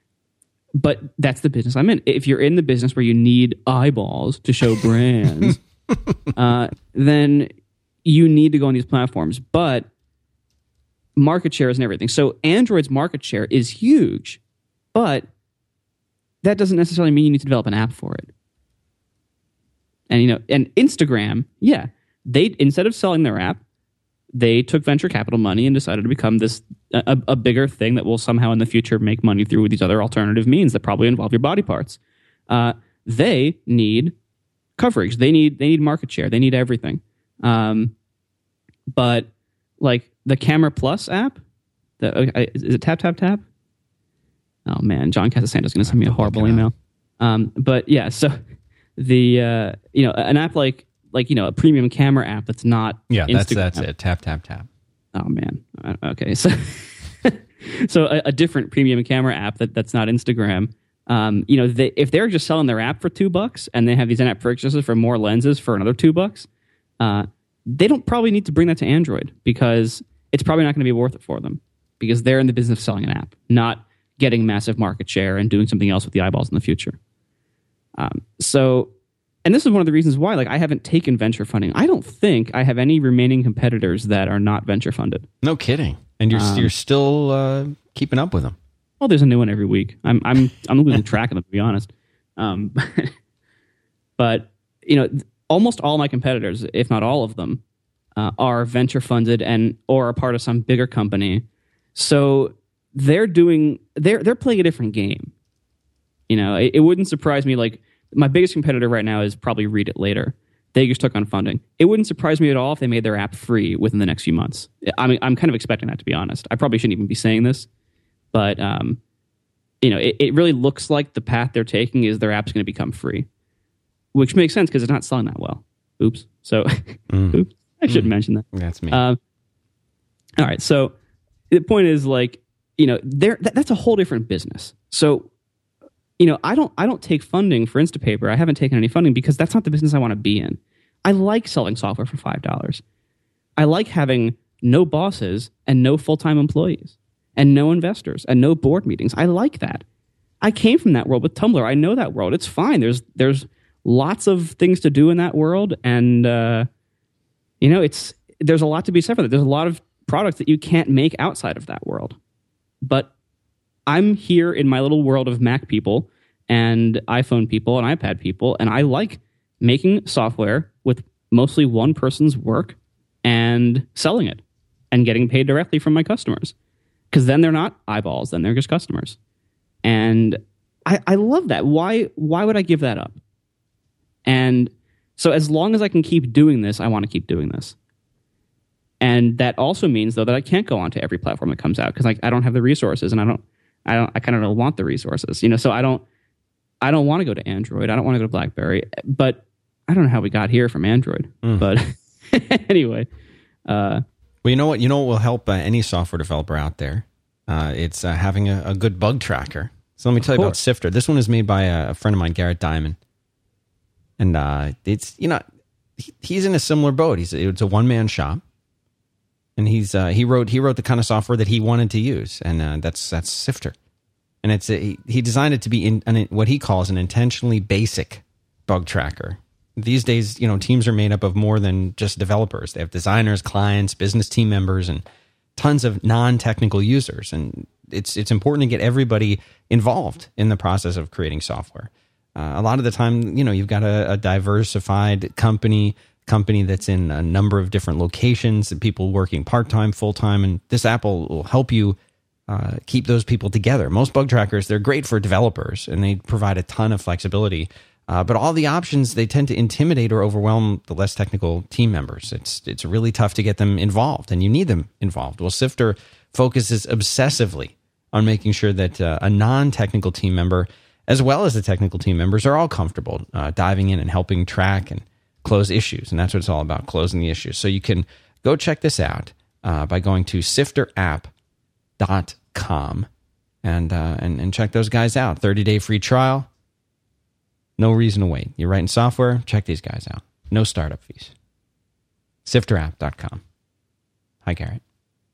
but that's the business I'm in. If you're in the business where you need eyeballs to show brands, uh, then you need to go on these platforms. But market share isn't everything. So Android's market share is huge, but that doesn't necessarily mean you need to develop an app for it. And, you know, and Instagram, yeah, they, instead of selling their app, they took venture capital money and decided to become this a, a bigger thing that will somehow in the future make money through these other alternative means that probably involve your body parts. Uh, they need coverage. They need they need market share. They need everything. Um, but like the Camera Plus app, the uh, is it Tap Tap Tap? Oh man, John Casasando's going to send me a horrible email. Um, but yeah, so the uh, you know an app like. like, you know, a premium camera app that's not Yeah, that's Instagram. that's it. Tap tap tap. Oh man. Uh, Okay, so so a, a different premium camera app that, that's not Instagram. Um, you know, they, if they're just selling their app for two bucks and they have these in-app purchases for more lenses for another two bucks, uh, they don't probably need to bring that to Android because it's probably not going to be worth it for them because they're in the business of selling an app, not getting massive market share and doing something else with the eyeballs in the future. Um, so. And this is one of the reasons why, like, I haven't taken venture funding. I don't think I have any remaining competitors that are not venture funded. No kidding. And you're Um, you're still uh, keeping up with them. Well, there's a new one every week. I'm I'm I'm losing track of them, to be honest. Um, but you know, almost all my competitors, if not all of them, uh, are venture funded and or are part of some bigger company. So they're doing they're they're playing a different game. You know, it, it wouldn't surprise me. Like my biggest competitor right now is probably Read It Later. They just took on funding. It wouldn't surprise me at all if they made their app free within the next few months. I mean, I'm kind of expecting that, to be honest. I probably shouldn't even be saying this, but um, you know, it, it really looks like the path they're taking is their app's going to become free, which makes sense because it's not selling that well. Oops. So, Mm. oops. I should mm. mention that. That's me. Um, all right. So the point is, like, you know, there that, that's a whole different business. So, you know, I don't I don't take funding for Instapaper. I haven't taken any funding because that's not the business I want to be in. I like selling software for five dollars. I like having no bosses and no full-time employees and no investors and no board meetings. I like that. I came from that world with Tumblr. I know that world. It's fine. There's there's lots of things to do in that world, and uh, you know, it's there's a lot to be said for that. There's a lot of products that you can't make outside of that world. But I'm here in my little world of Mac people and iPhone people and iPad people, and I like making software with mostly one person's work and selling it and getting paid directly from my customers. Because then they're not eyeballs, then they're just customers. And I, I love that. Why why would I give that up? And so as long as I can keep doing this, I want to keep doing this. And that also means, though, that I can't go onto every platform that comes out because like I don't have the resources, and I don't I don't I kind of don't want the resources. You know, so I don't I don't want to go to Android. I don't want to go to BlackBerry. But I don't know how we got here from Android. Mm. But anyway, uh, well, you know what? You know what will help uh, any software developer out there? Uh, it's uh, having a, a good bug tracker. So let me tell you about Sifter. This one is made by a, a friend of mine, Garrett Diamond, and uh, it's you know he, he's in a similar boat. He's it's a one man shop, and he's uh, he wrote he wrote the kind of software that he wanted to use, and uh, that's that's Sifter, and it's a, he, he designed it to be in, an, what he calls an intentionally basic bug tracker. These days, you know, teams are made up of more than just developers. They have designers, clients, business team members, and tons of non-technical users. And it's it's important to get everybody involved in the process of creating software. Uh, a lot of the time, you know, you've got a, a diversified company, company that's in a number of different locations, and people working part-time, full-time, and this app will, will help you uh, keep those people together. Most bug trackers, they're great for developers, and they provide a ton of flexibility. Uh, but all the options, they tend to intimidate or overwhelm the less technical team members. It's it's really tough to get them involved, and you need them involved. Well, Sifter focuses obsessively on making sure that uh, a non-technical team member, as well as the technical team members, are all comfortable uh, diving in and helping track and close issues. And that's what it's all about, closing the issues. So you can go check this out uh, by going to sifter app dot com and, uh, and, and check those guys out. thirty-day free trial. No reason to wait. You're writing software? Check these guys out. No startup fees. sifter app dot com. Hi, Garrett.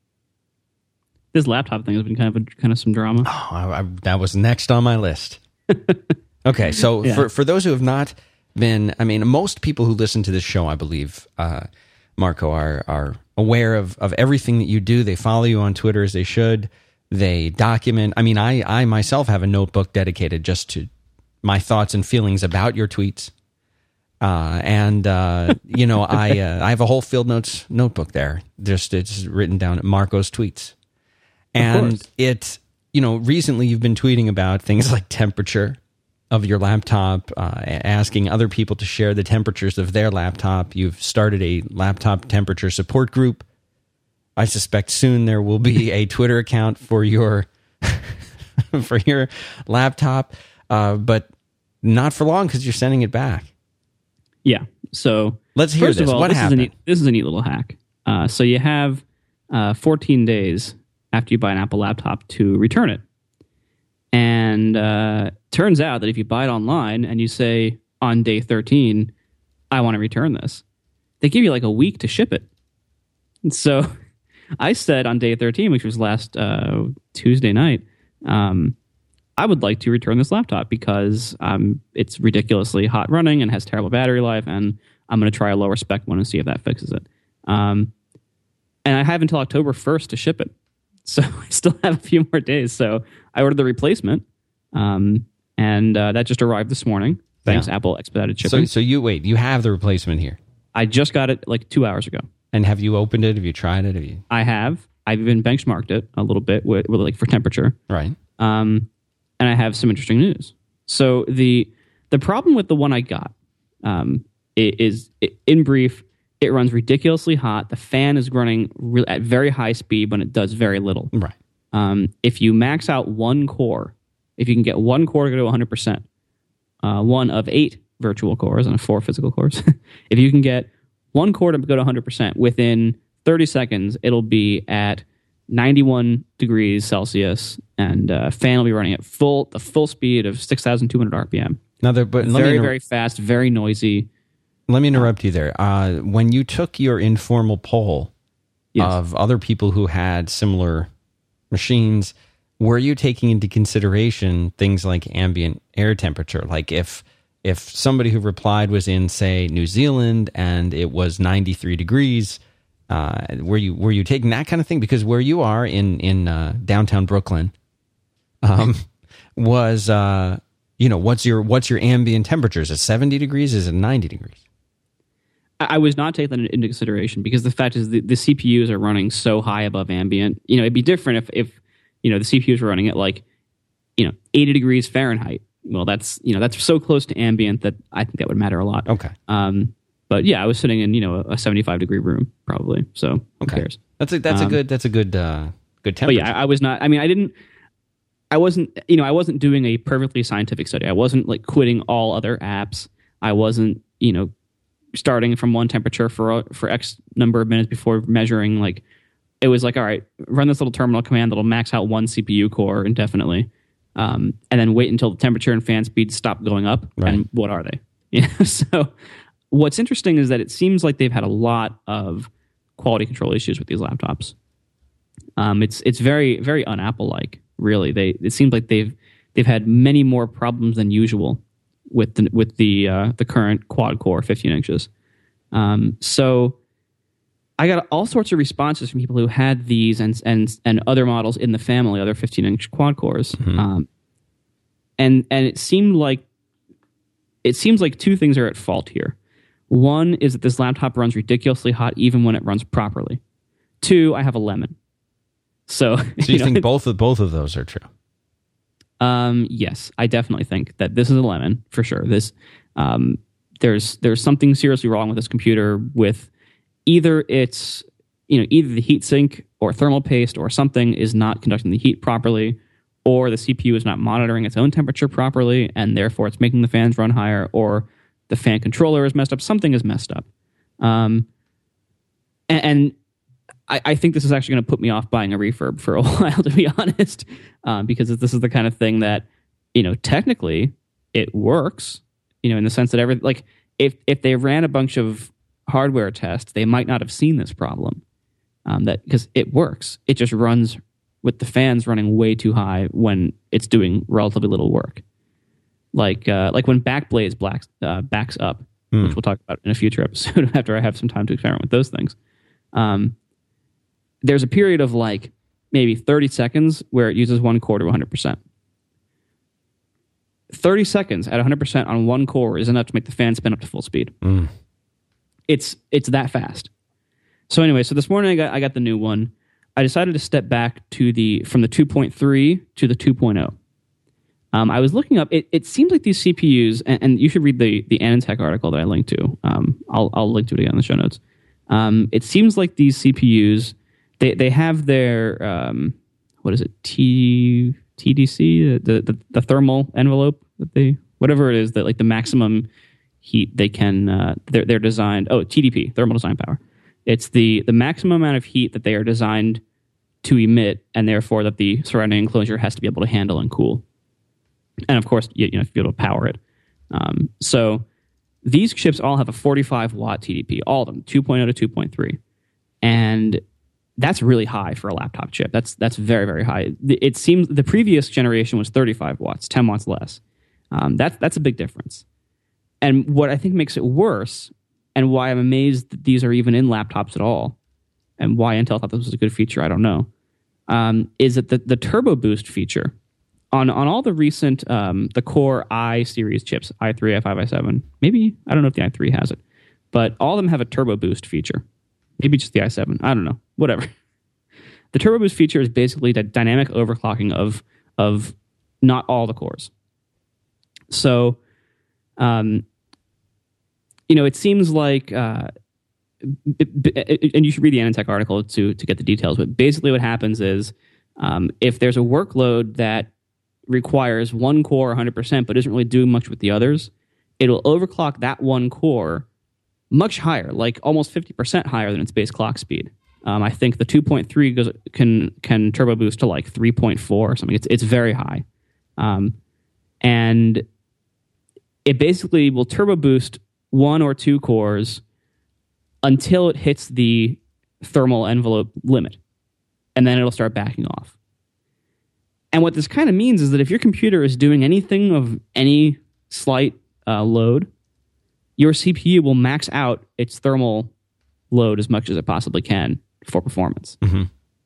This laptop thing has been kind of a, kind of some drama. Oh, I, I, that was next on my list. Okay, so yeah. for, for those who have not been, I mean, most people who listen to this show, I believe, uh, Marco, are are aware of, of everything that you do. They follow you on Twitter as they should. They document. I mean, I, I myself have a notebook dedicated just to my thoughts and feelings about your tweets. Uh, and, uh, you know, I uh, I have a whole field notes notebook there. Just it's written down Marco's tweets. And it, you know, recently you've been tweeting about things like temperature of your laptop, uh, asking other people to share the temperatures of their laptop. You've started a laptop temperature support group. I suspect soon there will be a Twitter account for your for your laptop, uh, but not for long because you're sending it back. Yeah. So let's hear first this. Of all, what this happened? Is a neat, this is a neat little hack. Uh, so you have uh, fourteen days after you buy an Apple laptop to return it. And uh, turns out that if you buy it online and you say on day thirteen, I want to return this, they give you like a week to ship it. And so I said on day thirteen, which was last uh, Tuesday night, um, I would like to return this laptop because um, it's ridiculously hot running and has terrible battery life, and I'm going to try a lower spec one and see if that fixes it. Um, and I have until October first to ship it. So I still have a few more days. So I ordered the replacement, um, and uh, that just arrived this morning. Thanks, yeah. Apple Expedited Shipping. So, so you wait. You have the replacement here. I just got it like two hours ago. And have you opened it? Have you tried it? Have you? I have. I've even benchmarked it a little bit with, with like for temperature. Right. Um, and I have some interesting news. So the the problem with the one I got um, is, in brief, it runs ridiculously hot. The fan is running re- at very high speed when it does very little. Right. Um, if you max out one core, if you can get one core to go to one hundred percent, uh, one of eight virtual cores and four physical cores, if you can get one core to go to one hundred percent. Within thirty seconds, it'll be at ninety-one degrees Celsius, and uh, fan will be running at full the full speed of six thousand two hundred R P M. Now, there, but very inter- very fast, very noisy. Let me interrupt you there. Uh, when you took your informal poll yes. of other people who had similar machines, were you taking into consideration things like ambient air temperature? Like if if somebody who replied was in, say, New Zealand and it was ninety-three degrees, uh, were you were you taking that kind of thing? Because where you are in in uh, downtown Brooklyn, um, was uh, you know what's your what's your ambient temperature? Is it seventy degrees? Is it ninety degrees? I was not taking that into consideration because the fact is the, the C P Us are running so high above ambient. You know, it'd be different if, if you know the C P Us were running at like you know eighty degrees Fahrenheit. Well, that's you know that's so close to ambient that I think that would matter a lot. Okay. Um, but yeah, I was sitting in you know a seventy-five degree room probably. So who okay. cares? That's a that's um, a good that's a good uh, good temperature. But yeah, I, I was not. I mean, I didn't. I wasn't. You know, I wasn't doing a perfectly scientific study. I wasn't like quitting all other apps. I wasn't. You know. Starting from one temperature for for X number of minutes before measuring, like it was like, all right, run this little terminal command that'll max out one C P U core indefinitely, um, and then wait until the temperature and fan speed stop going up. Right. And what are they? Yeah. So what's interesting is that it seems like they've had a lot of quality control issues with these laptops. Um, it's it's very very un-Apple like. Really, they it seems like they've they've had many more problems than usual with the with the uh, the current quad core fifteen inches. Um, so I got all sorts of responses from people who had these and and and other models in the family, other fifteen inch quad cores. Mm-hmm. Um, and and it seemed like it seems like two things are at fault here. One is that this laptop runs ridiculously hot even when it runs properly. Two, I have a Lemon. So, so you, you know, think both of both of those are true? Um, yes, I definitely think that this is a Lemon for sure. This, um, there's there's something seriously wrong with this computer. With either it's you know either the heatsink or thermal paste or something is not conducting the heat properly, or the C P U is not monitoring its own temperature properly, and therefore it's making the fans run higher, or the fan controller is messed up. Something is messed up, um, and. and I, I think this is actually going to put me off buying a refurb for a while, to be honest, um, because this is the kind of thing that, you know, technically it works, you know, in the sense that every like if if they ran a bunch of hardware tests, they might not have seen this problem. Um, that because it works, it just runs with the fans running way too high when it's doing relatively little work. Like uh, like when Backblaze blacks, uh, backs up, hmm. which we'll talk about in a future episode after I have some time to experiment with those things. Um, There's a period of like maybe thirty seconds where it uses one core to one hundred percent. thirty seconds at one hundred percent on one core is enough to make the fan spin up to full speed. Mm. It's it's that fast. So anyway, so this morning I got I got the new one. I decided to step back to the from the two point three to the two point oh. Um, I was looking up. It, it seems like these C P Us, and, and you should read the the AnandTech article that I linked to. Um, I'll I'll link to it again in the show notes. Um, it seems like these C P Us. They they have their um, what is it T T D C the, the the thermal envelope that they whatever it is that like the maximum heat they can uh, they're they're designed oh T D P thermal design power. It's the the maximum amount of heat that they are designed to emit, and therefore that the surrounding enclosure has to be able to handle and cool. And of course, you, you know, to be able to power it. Um, so these chips all have a forty-five watt T D P, all of them, two point oh to two point three, and that's really high for a laptop chip. That's that's very, very high. It seems the previous generation was thirty-five watts, ten watts less. Um, that's that's a big difference. And what I think makes it worse, and why I'm amazed that these are even in laptops at all, and why Intel thought this was a good feature, I don't know, um, is that the, the Turbo Boost feature on on all the recent um, the Core i series chips, i three, i five, i seven, maybe I don't know if the i three has it, but all of them have a Turbo Boost feature. Maybe just the i seven. I don't know. Whatever. The Turbo Boost feature is basically the dynamic overclocking of of not all the cores. So, um, you know, it seems like, uh, and you should read the AnandTech article to to get the details. But basically, what happens is, um, if there's a workload that requires one core one hundred percent, but isn't really doing much with the others, it'll overclock that one core much higher, like almost fifty percent higher than its base clock speed. Um, I think the two point three goes can can turbo boost to like three point four or something. It's it's very high, um, and it basically will turbo boost one or two cores until it hits the thermal envelope limit, and then it'll start backing off. And what this kind of means is that if your computer is doing anything of any slight uh, load, your C P U will max out its thermal load as much as it possibly can for performance. Mm-hmm.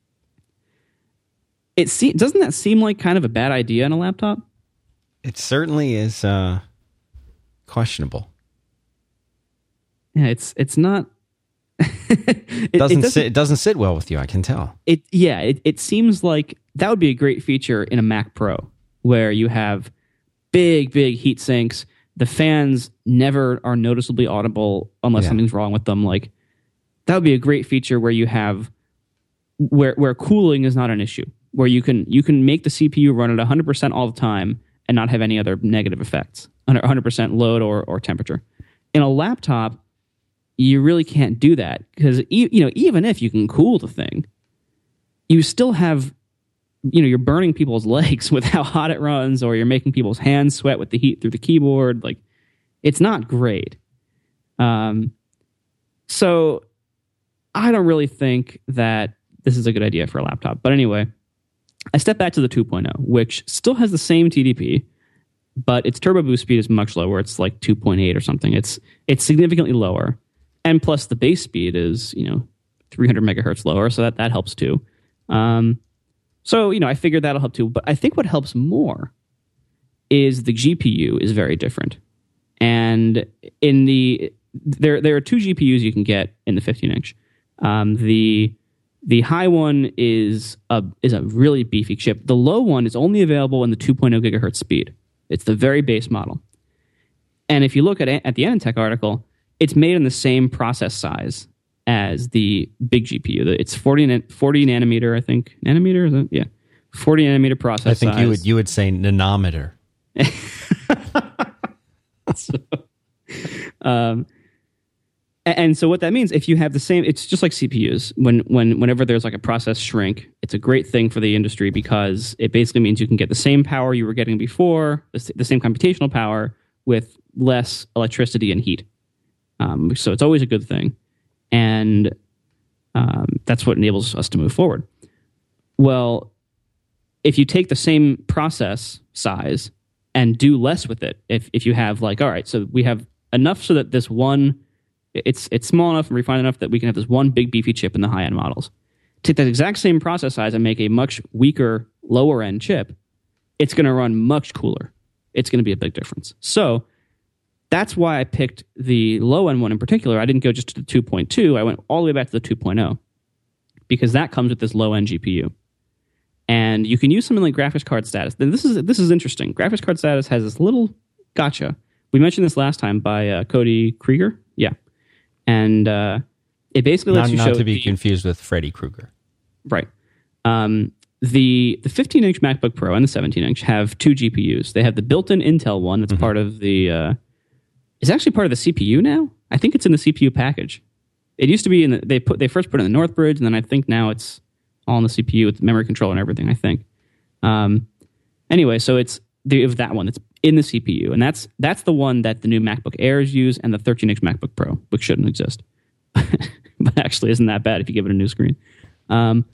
It se- doesn't that seem like kind of a bad idea in a laptop? It certainly is uh, questionable. Yeah, it's it's not. it, doesn't it, doesn't sit, it doesn't sit well with you, I can tell. It yeah, it, it seems like that would be a great feature in a Mac Pro, where you have big, big heat sinks. The fans never are noticeably audible unless yeah. something's wrong with them. Like that would be a great feature where you have where where cooling is not an issue, where you can you can make the C P U run at one hundred percent all the time and not have any other negative effects, one hundred percent load or or temperature. In a laptop, you really can't do that because you know even if you can cool the thing, you still have you know you're burning people's legs with how hot it runs, or you're making people's hands sweat with the heat through the keyboard. Like it's not great. Um, so I don't really think that this is a good idea for a laptop. But anyway, I step back to the two point oh, which still has the same T D P, but its turbo boost speed is much lower. It's like two point eight or something. It's it's significantly lower. And plus the base speed is, you know, three hundred megahertz lower, so that, that helps too. Um, so, you know, I figured that'll help too. But I think what helps more is the G P U is very different. And in the there there are two G P Us you can get in the fifteen inch. Um, the the high one is a is a really beefy chip. The low one is only available in the two point oh gigahertz speed. It's the very base model. And if you look at at the AnandTech article, it's made in the same process size as the big G P U. It's forty, forty nanometer, I think. Nanometer? Is it? Yeah. forty nanometer process size. I think size. you would you would say nanometer. so, um, and so what that means, if you have the same, it's just like C P Us. When when whenever there's like a process shrink, it's a great thing for the industry because it basically means you can get the same power you were getting before, the, the same computational power with less electricity and heat. Um, so it's always a good thing. And um, that's what enables us to move forward. Well, if you take the same process size and do less with it, if if you have like, all right, so we have enough so that this one, it's it's small enough and refined enough that we can have this one big beefy chip in the high-end models. Take that exact same process size and make a much weaker, lower-end chip, it's going to run much cooler. It's going to be a big difference. So that's why I picked the low-end one in particular. I didn't go just to the two point two. I went all the way back to the two point oh because that comes with this low-end G P U. And you can use something like graphics card status. Then this is this is interesting. Graphics card status has this little gotcha. We mentioned this last time by uh, Cody Krieger. Yeah. And uh, it basically lets not, you not show... Not to be the, confused with Freddy Krueger. Right. Um, the the fifteen inch MacBook Pro and the seventeen inch have two G P Us. They have the built-in Intel one that's mm-hmm. part of the... Uh, it's actually part of the C P U now. I think it's in the C P U package. It used to be in the... They, put, they first put it in the Northbridge, and then I think now it's all in the C P U with the memory control and everything, I think. Um, anyway, so it's the, of that one that's in the C P U. And that's that's the one that the new MacBook Airs use and the thirteen inch MacBook Pro, which shouldn't exist. But actually isn't that bad if you give it a new screen. Um,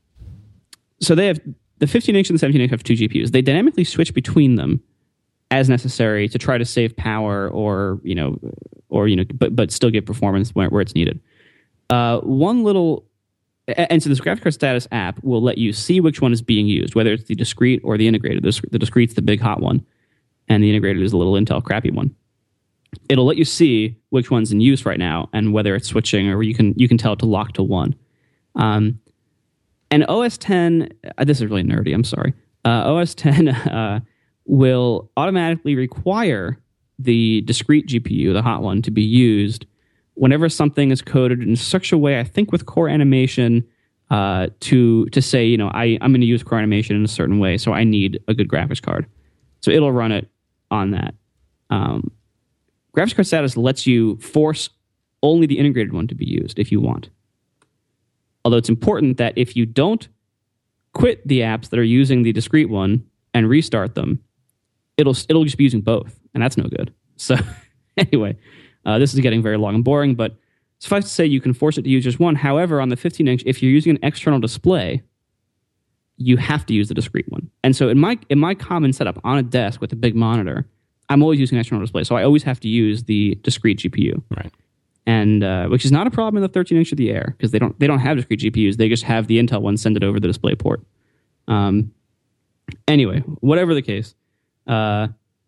so they have the fifteen inch and the seventeen inch have two G P Us. They dynamically switch between them as necessary to try to save power or, you know, or, you know, but, but still get performance where, where it's needed. Uh, one little... And so this graphics card status app will let you see which one is being used, whether it's the discrete or the integrated. The discrete's the big hot one, and the integrated is the little Intel crappy one. It'll let you see which one's in use right now and whether it's switching, or you can you can tell it to lock to one. Um, and O S ten, uh, this is really nerdy, I'm sorry. Uh, O S ten uh, will automatically require the discrete G P U, the hot one, to be used whenever something is coded in such a way, I think with core animation, uh, to to say, you know, I, I'm going to use core animation in a certain way, so I need a good graphics card. So it'll run it on that. Um, graphics card status lets you force only the integrated one to be used if you want. Although it's important that if you don't quit the apps that are using the discrete one and restart them, it'll it'll just be using both, and that's no good. So anyway, uh, this is getting very long and boring, but suffice to say you can force it to use just one. However, on the fifteen inch, if you're using an external display, you have to use the discrete one. And so in my in my common setup on a desk with a big monitor, I'm always using an external display, so I always have to use the discrete G P U. Right. And uh, which is not a problem in the thirteen inch of the Air, because they don't they don't have discrete G P Us. They just have the Intel one send it over the display port. Um. Anyway, whatever the case, uh,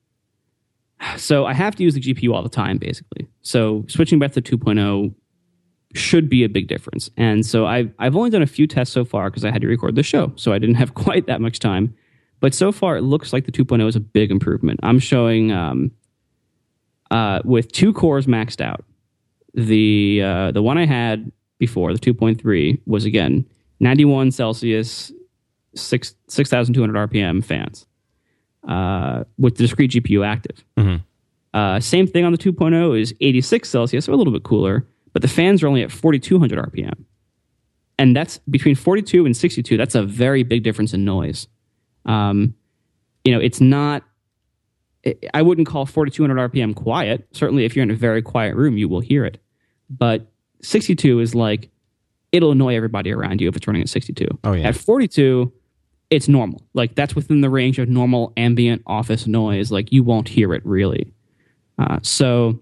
so I have to use the G P U all the time, basically. So switching back to two point oh should be a big difference. And so I've I've only done a few tests so far because I had to record the show, so I didn't have quite that much time. But so far, it looks like the two point oh is a big improvement. I'm showing um, uh, with two cores maxed out. The uh, the one I had before, the two point three, was again ninety-one Celsius, six six thousand two hundred R P M fans uh, with the discrete G P U active. Mm-hmm. Uh, same thing on the two point oh is eighty-six Celsius, so a little bit cooler, but the fans are only at forty-two hundred R P M, and that's between forty-two and sixty-two. That's a very big difference in noise. Um, you know, it's not. I wouldn't call forty-two hundred R P M quiet. Certainly, if you're in a very quiet room, you will hear it. But sixty-two is like, it'll annoy everybody around you if it's running at sixty-two. Oh, yeah. At forty-two, it's normal. Like, that's within the range of normal ambient office noise. Like, you won't hear it really. Uh, so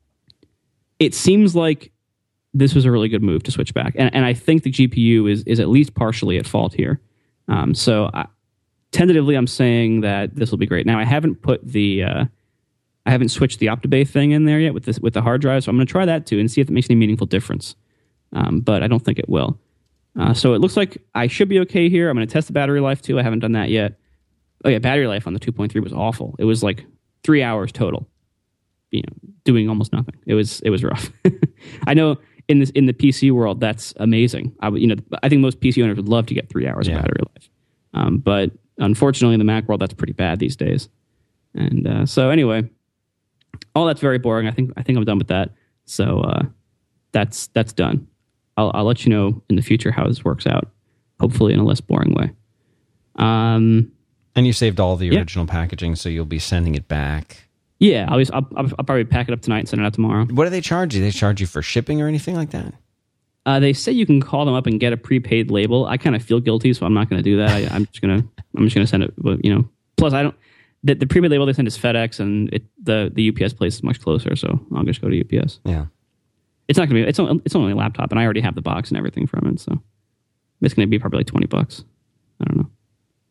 it seems like this was a really good move to switch back. And, and I think the G P U is, is at least partially at fault here. Um, so I, tentatively, I'm saying that this will be great. Now, I haven't put the... Uh, I haven't switched the OptiBay thing in there yet with this, with the hard drive, so I'm going to try that too and see if it makes any meaningful difference. Um, but I don't think it will. Uh, so it looks like I should be okay here. I'm going to test the battery life too. I haven't done that yet. Oh yeah, battery life on the two point three was awful. It was like three hours total, you know, doing almost nothing. It was it was rough. I know in this in the P C world that's amazing. I would, you know, I think most P C owners would love to get three hours yeah. of battery life. Um, but unfortunately, in the Mac world, that's pretty bad these days. And uh, so anyway. Oh, that's very boring. I think I think I'm done with that. So uh, that's that's done. I'll I'll let you know in the future how this works out. Hopefully in a less boring way. Um, and you saved all the yeah. original packaging, so you'll be sending it back. Yeah, I'll, I'll I'll probably pack it up tonight and send it out tomorrow. What do they charge you? They charge you for shipping or anything like that? Uh, they say you can call them up and get a prepaid label. I kind of feel guilty, so I'm not going to do that. I, I'm just gonna I'm just gonna send it. You know, plus I don't. The, the prepaid label they send is FedEx, and it, the the U P S place is much closer, so I'll just go to U P S. Yeah, it's not gonna be. It's only, it's only a laptop, and I already have the box and everything from it, so it's gonna be probably like twenty bucks. I don't know,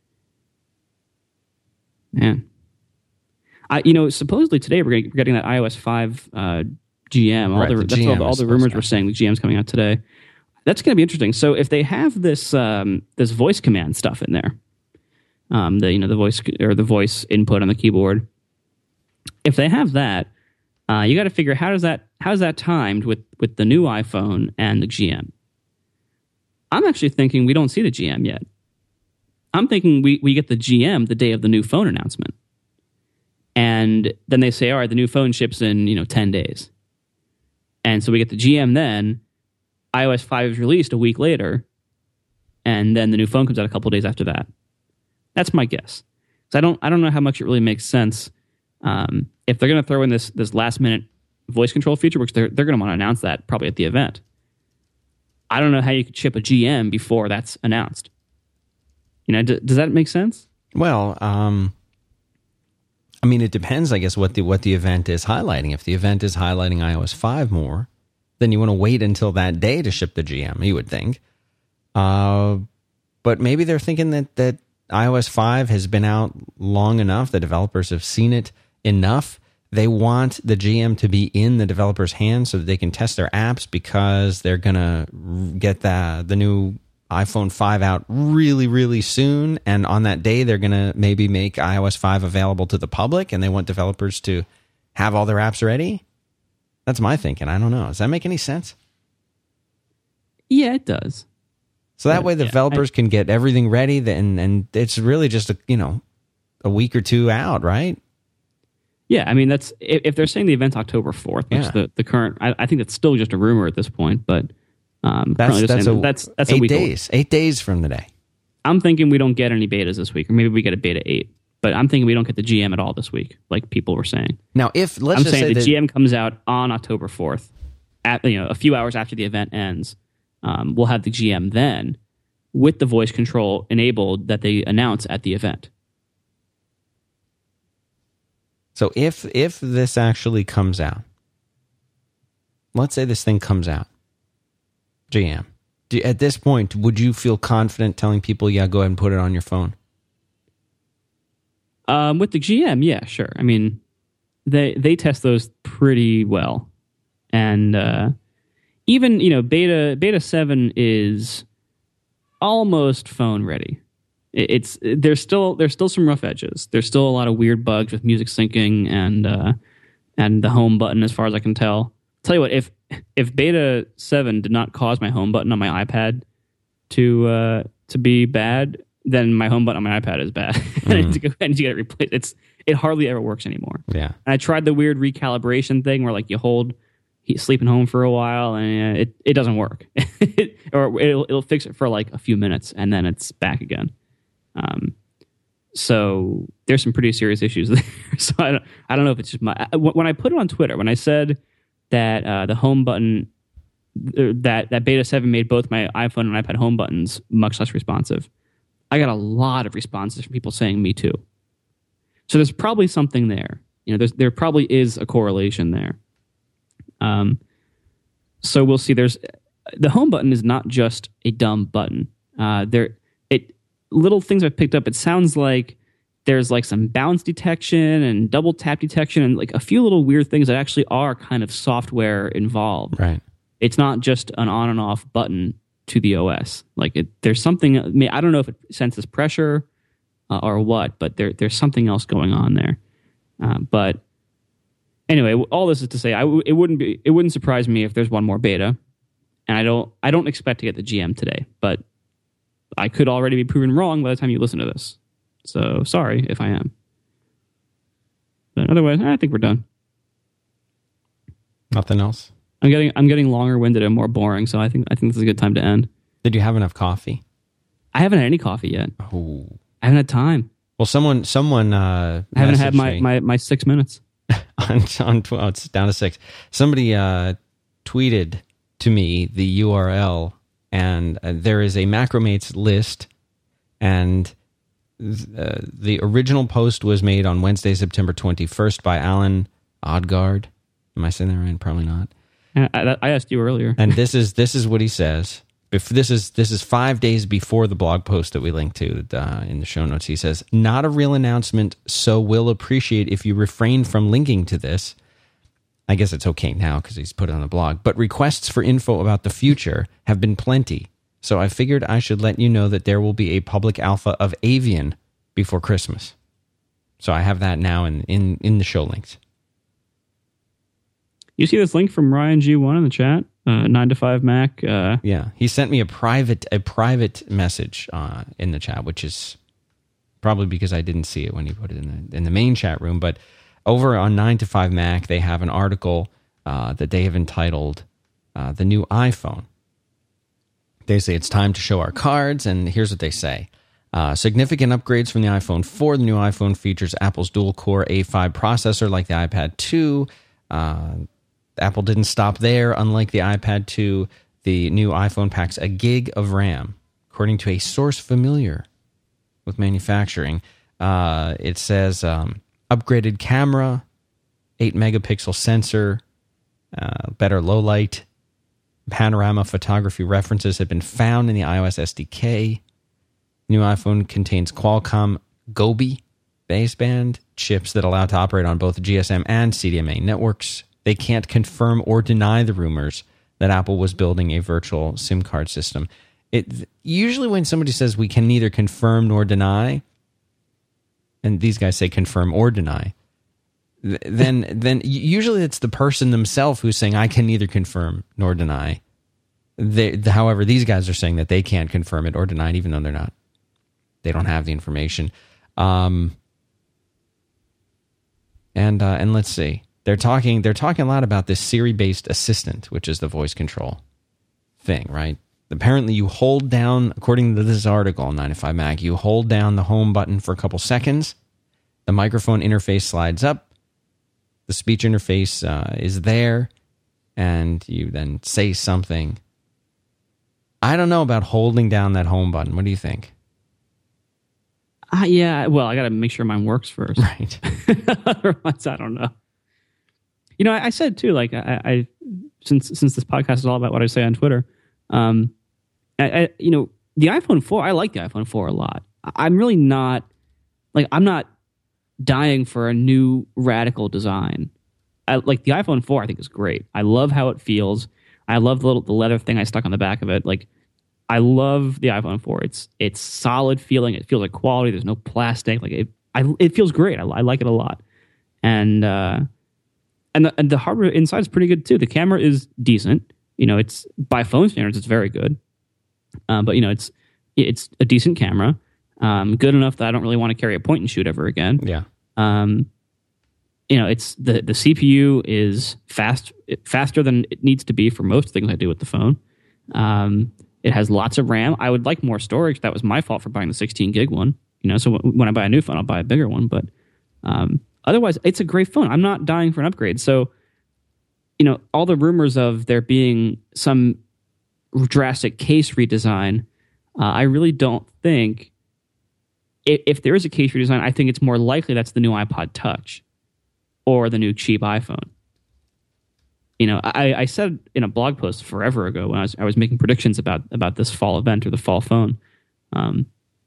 man. I you know supposedly today we're getting that iOS five uh, G M. All right, the, the that's G M all, all the rumors were saying the G M's coming out today. That's gonna be interesting. So if they have this um, this voice command stuff in there. Um, the you know the voice or the voice input on the keyboard. If they have that, uh, you got to figure how does that how's that timed with with the new iPhone and the G M. I'm actually thinking we don't see the G M yet. I'm thinking we we get the G M the day of the new phone announcement, and then they say, all right, the new phone ships in you know ten days, and so we get the G M then. iOS five is released a week later, and then the new phone comes out a couple days after that. That's my guess. So I don't I don't know how much it really makes sense um, if they're going to throw in this this last minute voice control feature, which they're they're going to want to announce that probably at the event. I don't know how you could ship a G M before that's announced. You know, d- does that make sense? Well, um, I mean, it depends, I guess, what the what the event is highlighting. If the event is highlighting iOS five more, then you want to wait until that day to ship the G M. You would think, uh, but maybe they're thinking that that. iOS five has been out long enough. The developers have seen it enough. They want the G M to be in the developers' hands so that they can test their apps because they're going to get the, the new iPhone five out really, really soon. And on that day, they're going to maybe make iOS five available to the public, and they want developers to have all their apps ready. That's my thinking. I don't know. Does that make any sense? Yeah, it does. So that way the yeah, developers I, can get everything ready, and and it's really just a you know a week or two out, right? Yeah, I mean, that's if, if they're saying the event's October fourth, which Yeah. the, the current, I, I think that's still just a rumor at this point, but um, That's currently they're that's saying a, that's that's eight a week away. days. Eight days from the day. I'm thinking we don't get any betas this week, or maybe we get a beta eight. But I'm thinking we don't get the G M at all this week, like people were saying. Now, if let's I'm just saying say the that, G M comes out on October fourth, at you know a few hours after the event ends. Um, we'll have the G M then with the voice control enabled that they announce at the event. so if if this actually comes out, let's say this thing comes out, G M. Do, at this point, would you feel confident telling people, "Yeah, go ahead and put it on your phone"? Um, with the G M, yeah, sure. I mean, they they test those pretty well, and uh, even you know beta beta seven is almost phone ready. It, it's there's still there's still some rough edges. There's still a lot of weird bugs with music syncing and uh, and the home button, as far as I can tell. Tell you what, if if beta seven did not cause my home button on my iPad to uh, to be bad, then my home button on my iPad is bad. Mm. I need to go ahead and get it replaced. It's it hardly ever works anymore. Yeah. And I tried the weird recalibration thing where like you hold he, sleeping home for a while and uh, it it doesn't work, or it'll it'll fix it for like a few minutes and then it's back again. Um, so there's some pretty serious issues there. So I don't I don't know if it's just my when I put it on Twitter when I said that uh, the home button that that beta seven made both my iPhone and iPad home buttons much less responsive. I got a lot of responses from people saying me too. So there's probably something there. You know, there's, there probably is a correlation there. Um, so we'll see. There's the home button is not just a dumb button. Uh, there, it little things I've picked up. It sounds like there's like some bounce detection and double tap detection and like a few little weird things that actually are kind of software involved. Right. It's not just an on and off button to the O S. Like it, there's something. I don't know if it senses pressure uh, or what, but there there's something else going on there. Uh, but anyway, all this is to say, I w- it wouldn't be it wouldn't surprise me if there's one more beta, and I don't I don't expect to get the G M today, but I could already be proven wrong by the time you listen to this. So sorry if I am. But otherwise, I think we're done. Nothing else. I'm getting I'm getting longer winded and more boring, so I think I think this is a good time to end. Did you have enough coffee? I haven't had any coffee yet. Oh. I haven't had time. Well, someone someone uh, I haven't had my, me my, my six minutes. on on tw- oh, it's down to six. Somebody uh, tweeted to me the U R L, and uh, there is a Macromates list, and uh, the original post was made on Wednesday, September twenty-first by Alan Odgaard. Am I saying that right? Probably not. I, I asked you earlier. And this is this is what he says. If this is this is five days before the blog post that we linked to uh, in the show notes. He says, "Not a real announcement, so we'll appreciate if you refrain from linking to this." I guess it's okay now because he's put it on the blog. But requests for info about the future have been plenty, so I figured I should let you know that there will be a public alpha of Avian before Christmas. So I have that now in in, in the show links. You see this link from Ryan G one in the chat? Uh, nine to five Mac. Uh, yeah, he sent me a private a private message uh, in the chat, which is probably because I didn't see it when he put it in the in the main chat room. But over on nine to five Mac, they have an article uh, that they have entitled uh, "The New iPhone." They say it's time to show our cards, and here's what they say. Uh, significant upgrades from the iPhone four. The new iPhone features Apple's dual-core A five processor like the iPad two. Uh, Apple didn't stop there. Unlike the iPad two, the new iPhone packs a gig of RAM, according to a source familiar with manufacturing. Uh, it says um, upgraded camera, eight megapixel sensor, uh, better low light, panorama photography references have been found in the iOS S D K. New iPhone contains Qualcomm Gobi baseband chips that allow it to operate on both G S M and C D M A networks. They can't confirm or deny the rumors that Apple was building a virtual SIM card system. It usually when somebody says we can neither confirm nor deny, and these guys say confirm or deny, then then usually it's the person themselves who's saying I can neither confirm nor deny. They, however, these guys are saying that they can't confirm it or deny it, even though they're not. They don't have the information. Um, And uh, and let's see. They're talking they're talking a lot about this Siri-based assistant, which is the voice control thing, right? Apparently you hold down, according to this article on nine to five Mac, you hold down the home button for a couple seconds. The microphone interface slides up. The speech interface uh, is there. And you then say something. I don't know about holding down that home button. What do you think? Uh, yeah, well, I got to make sure mine works first. Right. Otherwise, I don't know. You know, I, I said too, like, I, I since since this podcast is all about what I say on Twitter, um, I, I you know, the iPhone four, I like the iPhone four a lot. I'm really not, like, I'm not dying for a new radical design. I, like, the iPhone four, I think, is great. I love how it feels. I love the little the leather thing I stuck on the back of it. Like, I love the iPhone four. It's it's solid feeling. It feels like quality. There's no plastic. Like it, I, it feels great. I, I like it a lot. And uh, and the, and the hardware inside is pretty good too. The camera is decent. You know, it's by phone standards, it's very good. Um, but you know, it's it's a decent camera. Um, good enough that I don't really want to carry a point and shoot ever again. Yeah. Um, you know, it's the the C P U is fast faster than it needs to be for most things I do with the phone. Um, It has lots of RAM. I would like more storage. That was my fault for buying the sixteen gig one. You know, so w- when I buy a new phone, I'll buy a bigger one. But um, otherwise, it's a great phone. I'm not dying for an upgrade. So, you know, all the rumors of there being some drastic case redesign, uh, I really don't think. If, if there is a case redesign, I think it's more likely that's the new iPod Touch or the new cheap iPhone. You know, I, I said in a blog post forever ago when I was I was making predictions about about this fall event or the fall phone, um,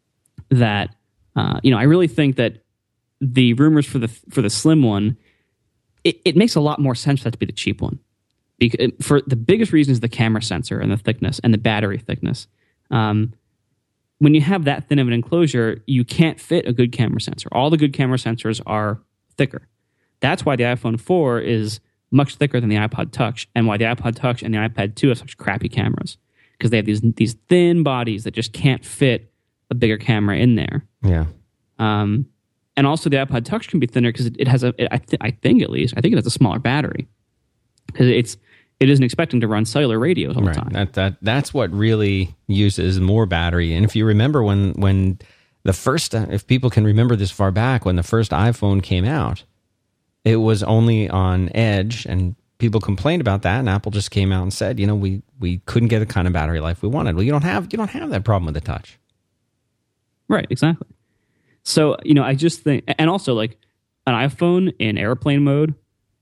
that uh, you know I really think that the rumors for the for the slim one, it, it makes a lot more sense for that to be the cheap one, because for the biggest reason is the camera sensor and the thickness and the battery thickness. Um, when you have that thin of an enclosure, you can't fit a good camera sensor. All the good camera sensors are thicker. That's why the iPhone four is much thicker than the iPod Touch, and why the iPod Touch and the iPad two have such crappy cameras, because they have these these thin bodies that just can't fit a bigger camera in there. Yeah. Um, and also the iPod Touch can be thinner because it, it has a, it, I, th- I think at least, I think it has a smaller battery, because it's it isn't expecting to run cellular radios all right. the time. That that that's what really uses more battery. And if you remember when when the first, if people can remember this far back, when the first iPhone came out, it was only on Edge, and people complained about that, and Apple just came out and said, you know, we, we couldn't get the kind of battery life we wanted. Well, you don't have you don't have that problem with the Touch. Right, exactly. So, you know, I just think, and also like an iPhone in airplane mode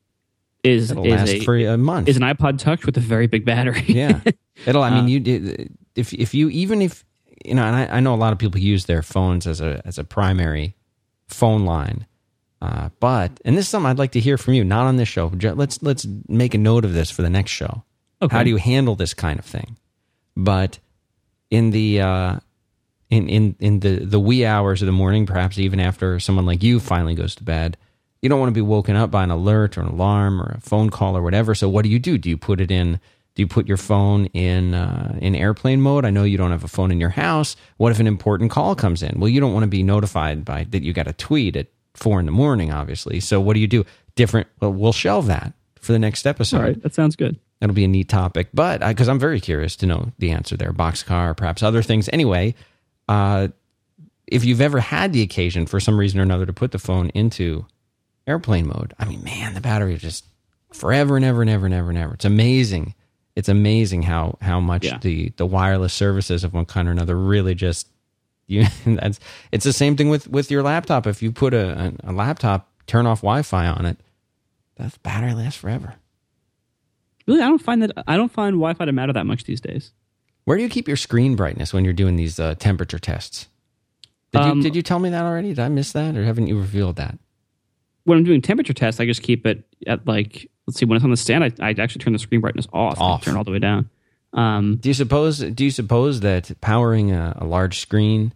is It'll is last a, for a month. is an iPod Touch with a very big battery. Yeah, it'll. I mean, Uh, you if if you even if you know, and I, I know a lot of people use their phones as a as a primary phone line. Uh, but, and this is something I'd like to hear from you, not on this show. Let's let's make a note of this for the next show. Okay. How do you handle this kind of thing? But in the uh, in in in the the wee hours of the morning, perhaps even after someone like you finally goes to bed, you don't want to be woken up by an alert or an alarm or a phone call or whatever. So what do you do? Do you put it in? Do you put your phone in uh, in airplane mode? I know you don't have a phone in your house. What if an important call comes in? Well, you don't want to be notified by that you got a tweet at four in the morning, obviously. So what do you do? Different. Well, we'll shelve that for the next episode. All right, that sounds good. That'll be a neat topic. But because I'm very curious to know the answer there, Boxcar, or perhaps other things. Anyway, uh, if you've ever had the occasion for some reason or another to put the phone into airplane mode, I mean, man, the battery is just forever and ever and ever and ever and ever. It's amazing. It's amazing how how much Yeah. the the wireless services of one kind or another really just. You, that's it's the same thing with, with your laptop. If you put a, a, a laptop, turn off Wi-Fi on it, that battery lasts forever. Really, I don't find that I don't find Wi-Fi to matter that much these days. Where do you keep your screen brightness when you're doing these uh, temperature tests? Did you Um, did you tell me that already? Did I miss that, or haven't you revealed that? When I'm doing temperature tests, I just keep it at like, let's see, when it's on the stand, I, I actually turn the screen brightness off. Off. I turn it all the way down. Um, Do you suppose do you suppose that powering a, a large screen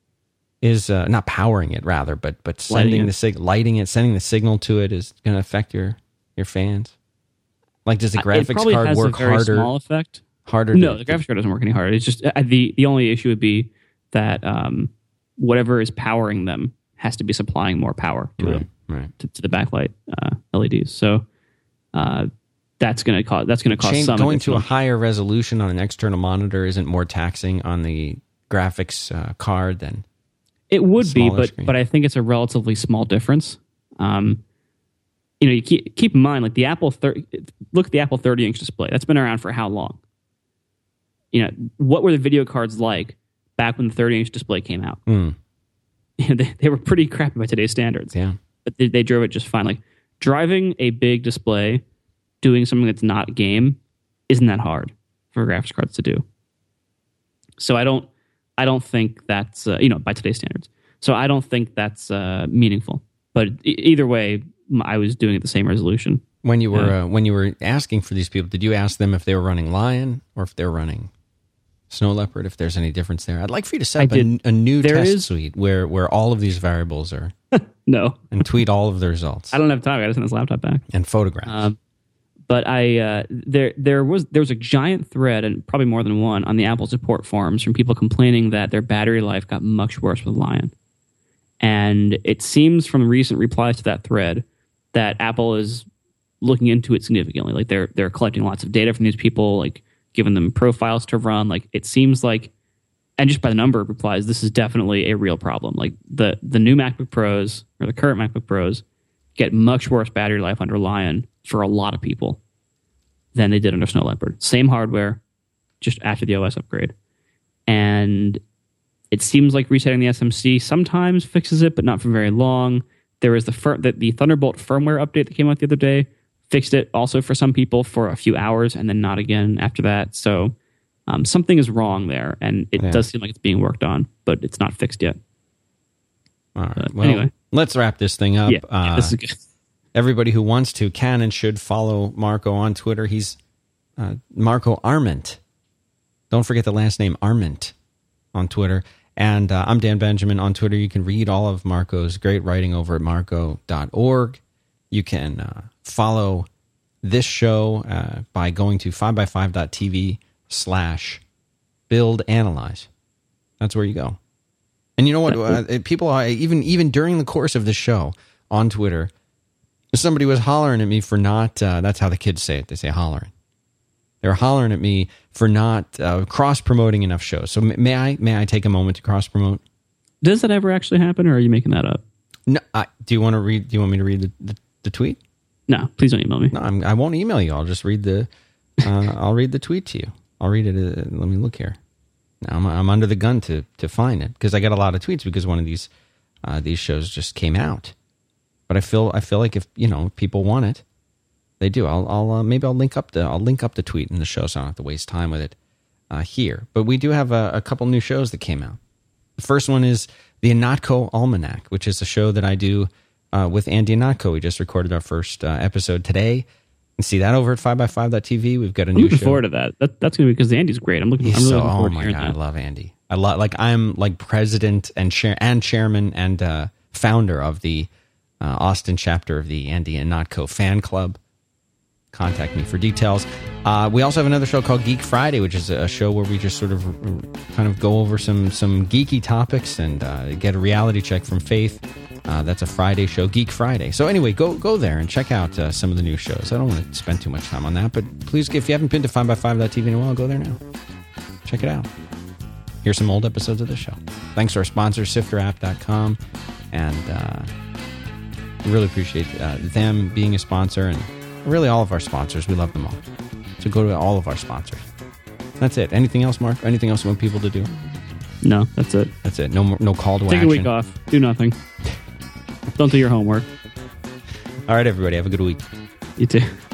is uh, not powering it rather, but but sending Lighting it. the sig- lighting it, sending the signal to it is going to affect your your fans? Like, does the it graphics probably card has work a very harder? small effect. Harder? No, to, the graphics card doesn't work any harder. It's just uh, the the only issue would be that um, whatever is powering them has to be supplying more power to Right, them. right. to, to the backlight uh, L E Ds. So uh, that's going to cause that's going to cost Change, some going to a additional- higher resolution on an external monitor isn't more taxing on the graphics uh, card than It would be, smaller but screen. but I think it's a relatively small difference. Um, you know, you keep keep in mind, like the Apple thirty. Look at the Apple thirty inch display. That's been around for how long? You know, what were the video cards like back when the thirty inch display came out? Mm. they, they were pretty crappy by today's standards. Yeah. But they, they drove it just fine. Like driving a big display, doing something that's not a game, isn't that hard for graphics cards to do. So I don't, I don't think that's uh, you know by today's standards. So I don't think that's uh, meaningful. But e- either way, m- I was doing it the same resolution. When you were Yeah. uh, when you were asking for these people, did you ask them if they were running Lion or if they were running Snow Leopard? If there's any difference there, I'd like for you to set I up a, did. a new There test is- suite where where all of these variables are No, and tweet all of the results I don't have time. I got to send this laptop back. and photographs. Um, but I uh, there there was there was a giant thread, and probably more than one, on the Apple support forums from people complaining that their battery life got much worse with Lion. And it seems from recent replies to that thread that Apple is looking into it significantly. Like they're they're collecting lots of data from these people, like giving them profiles to run. Like it seems like, and just by the number of replies, this is definitely a real problem. Like the the new MacBook Pros or the current MacBook Pros get much worse battery life under Lion for a lot of people than they did under Snow Leopard. Same hardware, just after the O S upgrade. And it seems like resetting the S M C sometimes fixes it, but not for very long. There was the, fir- the the Thunderbolt firmware update that came out the other day, fixed it also for some people for a few hours and then not again after that. So um, something is wrong there, and it Yeah. does seem like it's being worked on, but it's not fixed yet. all right. but Well, anyway. let's wrap this thing up. Yeah, yeah, Uh, this is good. everybody who wants to can and should follow Marco on Twitter. He's uh, Marco Arment. Don't forget the last name Arment on Twitter. And uh, I'm Dan Benjamin on Twitter. You can read all of Marco's great writing over at marco dot org. You can uh, follow this show uh, by going to five by five dot t v slash build analyze. That's where you go. And you know what? Uh, people are, even even during the course of the show on Twitter, somebody was hollering at me for not, uh, that's how the kids say it. They say hollering. They were hollering at me for not uh, cross-promoting enough shows. So m- may I may I take a moment to cross-promote? Does that ever actually happen, or are you making that up? No. I, do you want to read? Do you want me to read the, the, the tweet? No, please don't email me. No, I'm, I won't email you. I'll just read the. Uh, I'll read the tweet to you. I'll read it. Uh, let me look here. Now I'm, I'm under the gun to to find it because I got a lot of tweets because one of these uh, these shows just came out. But I feel I feel like if you know people want it, they do. I'll I'll uh, maybe I'll link up the I'll link up the tweet in the show so I don't have to waste time with it uh, here. But we do have a, a couple new shows that came out. The first one is the Anatco Almanac, which is a show that I do uh, with Andy Anatco. We just recorded our first uh, episode today. You can see that over at five by five dot t v. We've got a I'm new looking show. forward to that. that that's going to be because Andy's great. I'm looking. He's I'm really so, looking oh forward to my hearing god, I that. love Andy. I love like I'm like president and chair and chairman and uh, founder of the uh, Austin chapter of the Andy Anatco fan club. Contact me for details. Uh, we also have another show called Geek Friday, which is a show where we just sort of kind of go over some some geeky topics and uh, get a reality check from Faith. Uh, that's a Friday show, Geek Friday. So anyway, go go there and check out uh, some of the new shows. I don't want to spend too much time on that, but please, if you haven't been to five by five dot t v in a while, go there now. Check it out. Here's some old episodes of the show. Thanks to our sponsor, sifter app dot com, and uh, we really appreciate uh, them being a sponsor and really all of our sponsors. We love them all. So go to all of our sponsors. That's it. Anything else, Mark? Anything else you want people to do? No, that's it. That's it. No more, no call to Take action. a week off. Do nothing. Don't do your homework. All right, everybody. Have a good week. You too.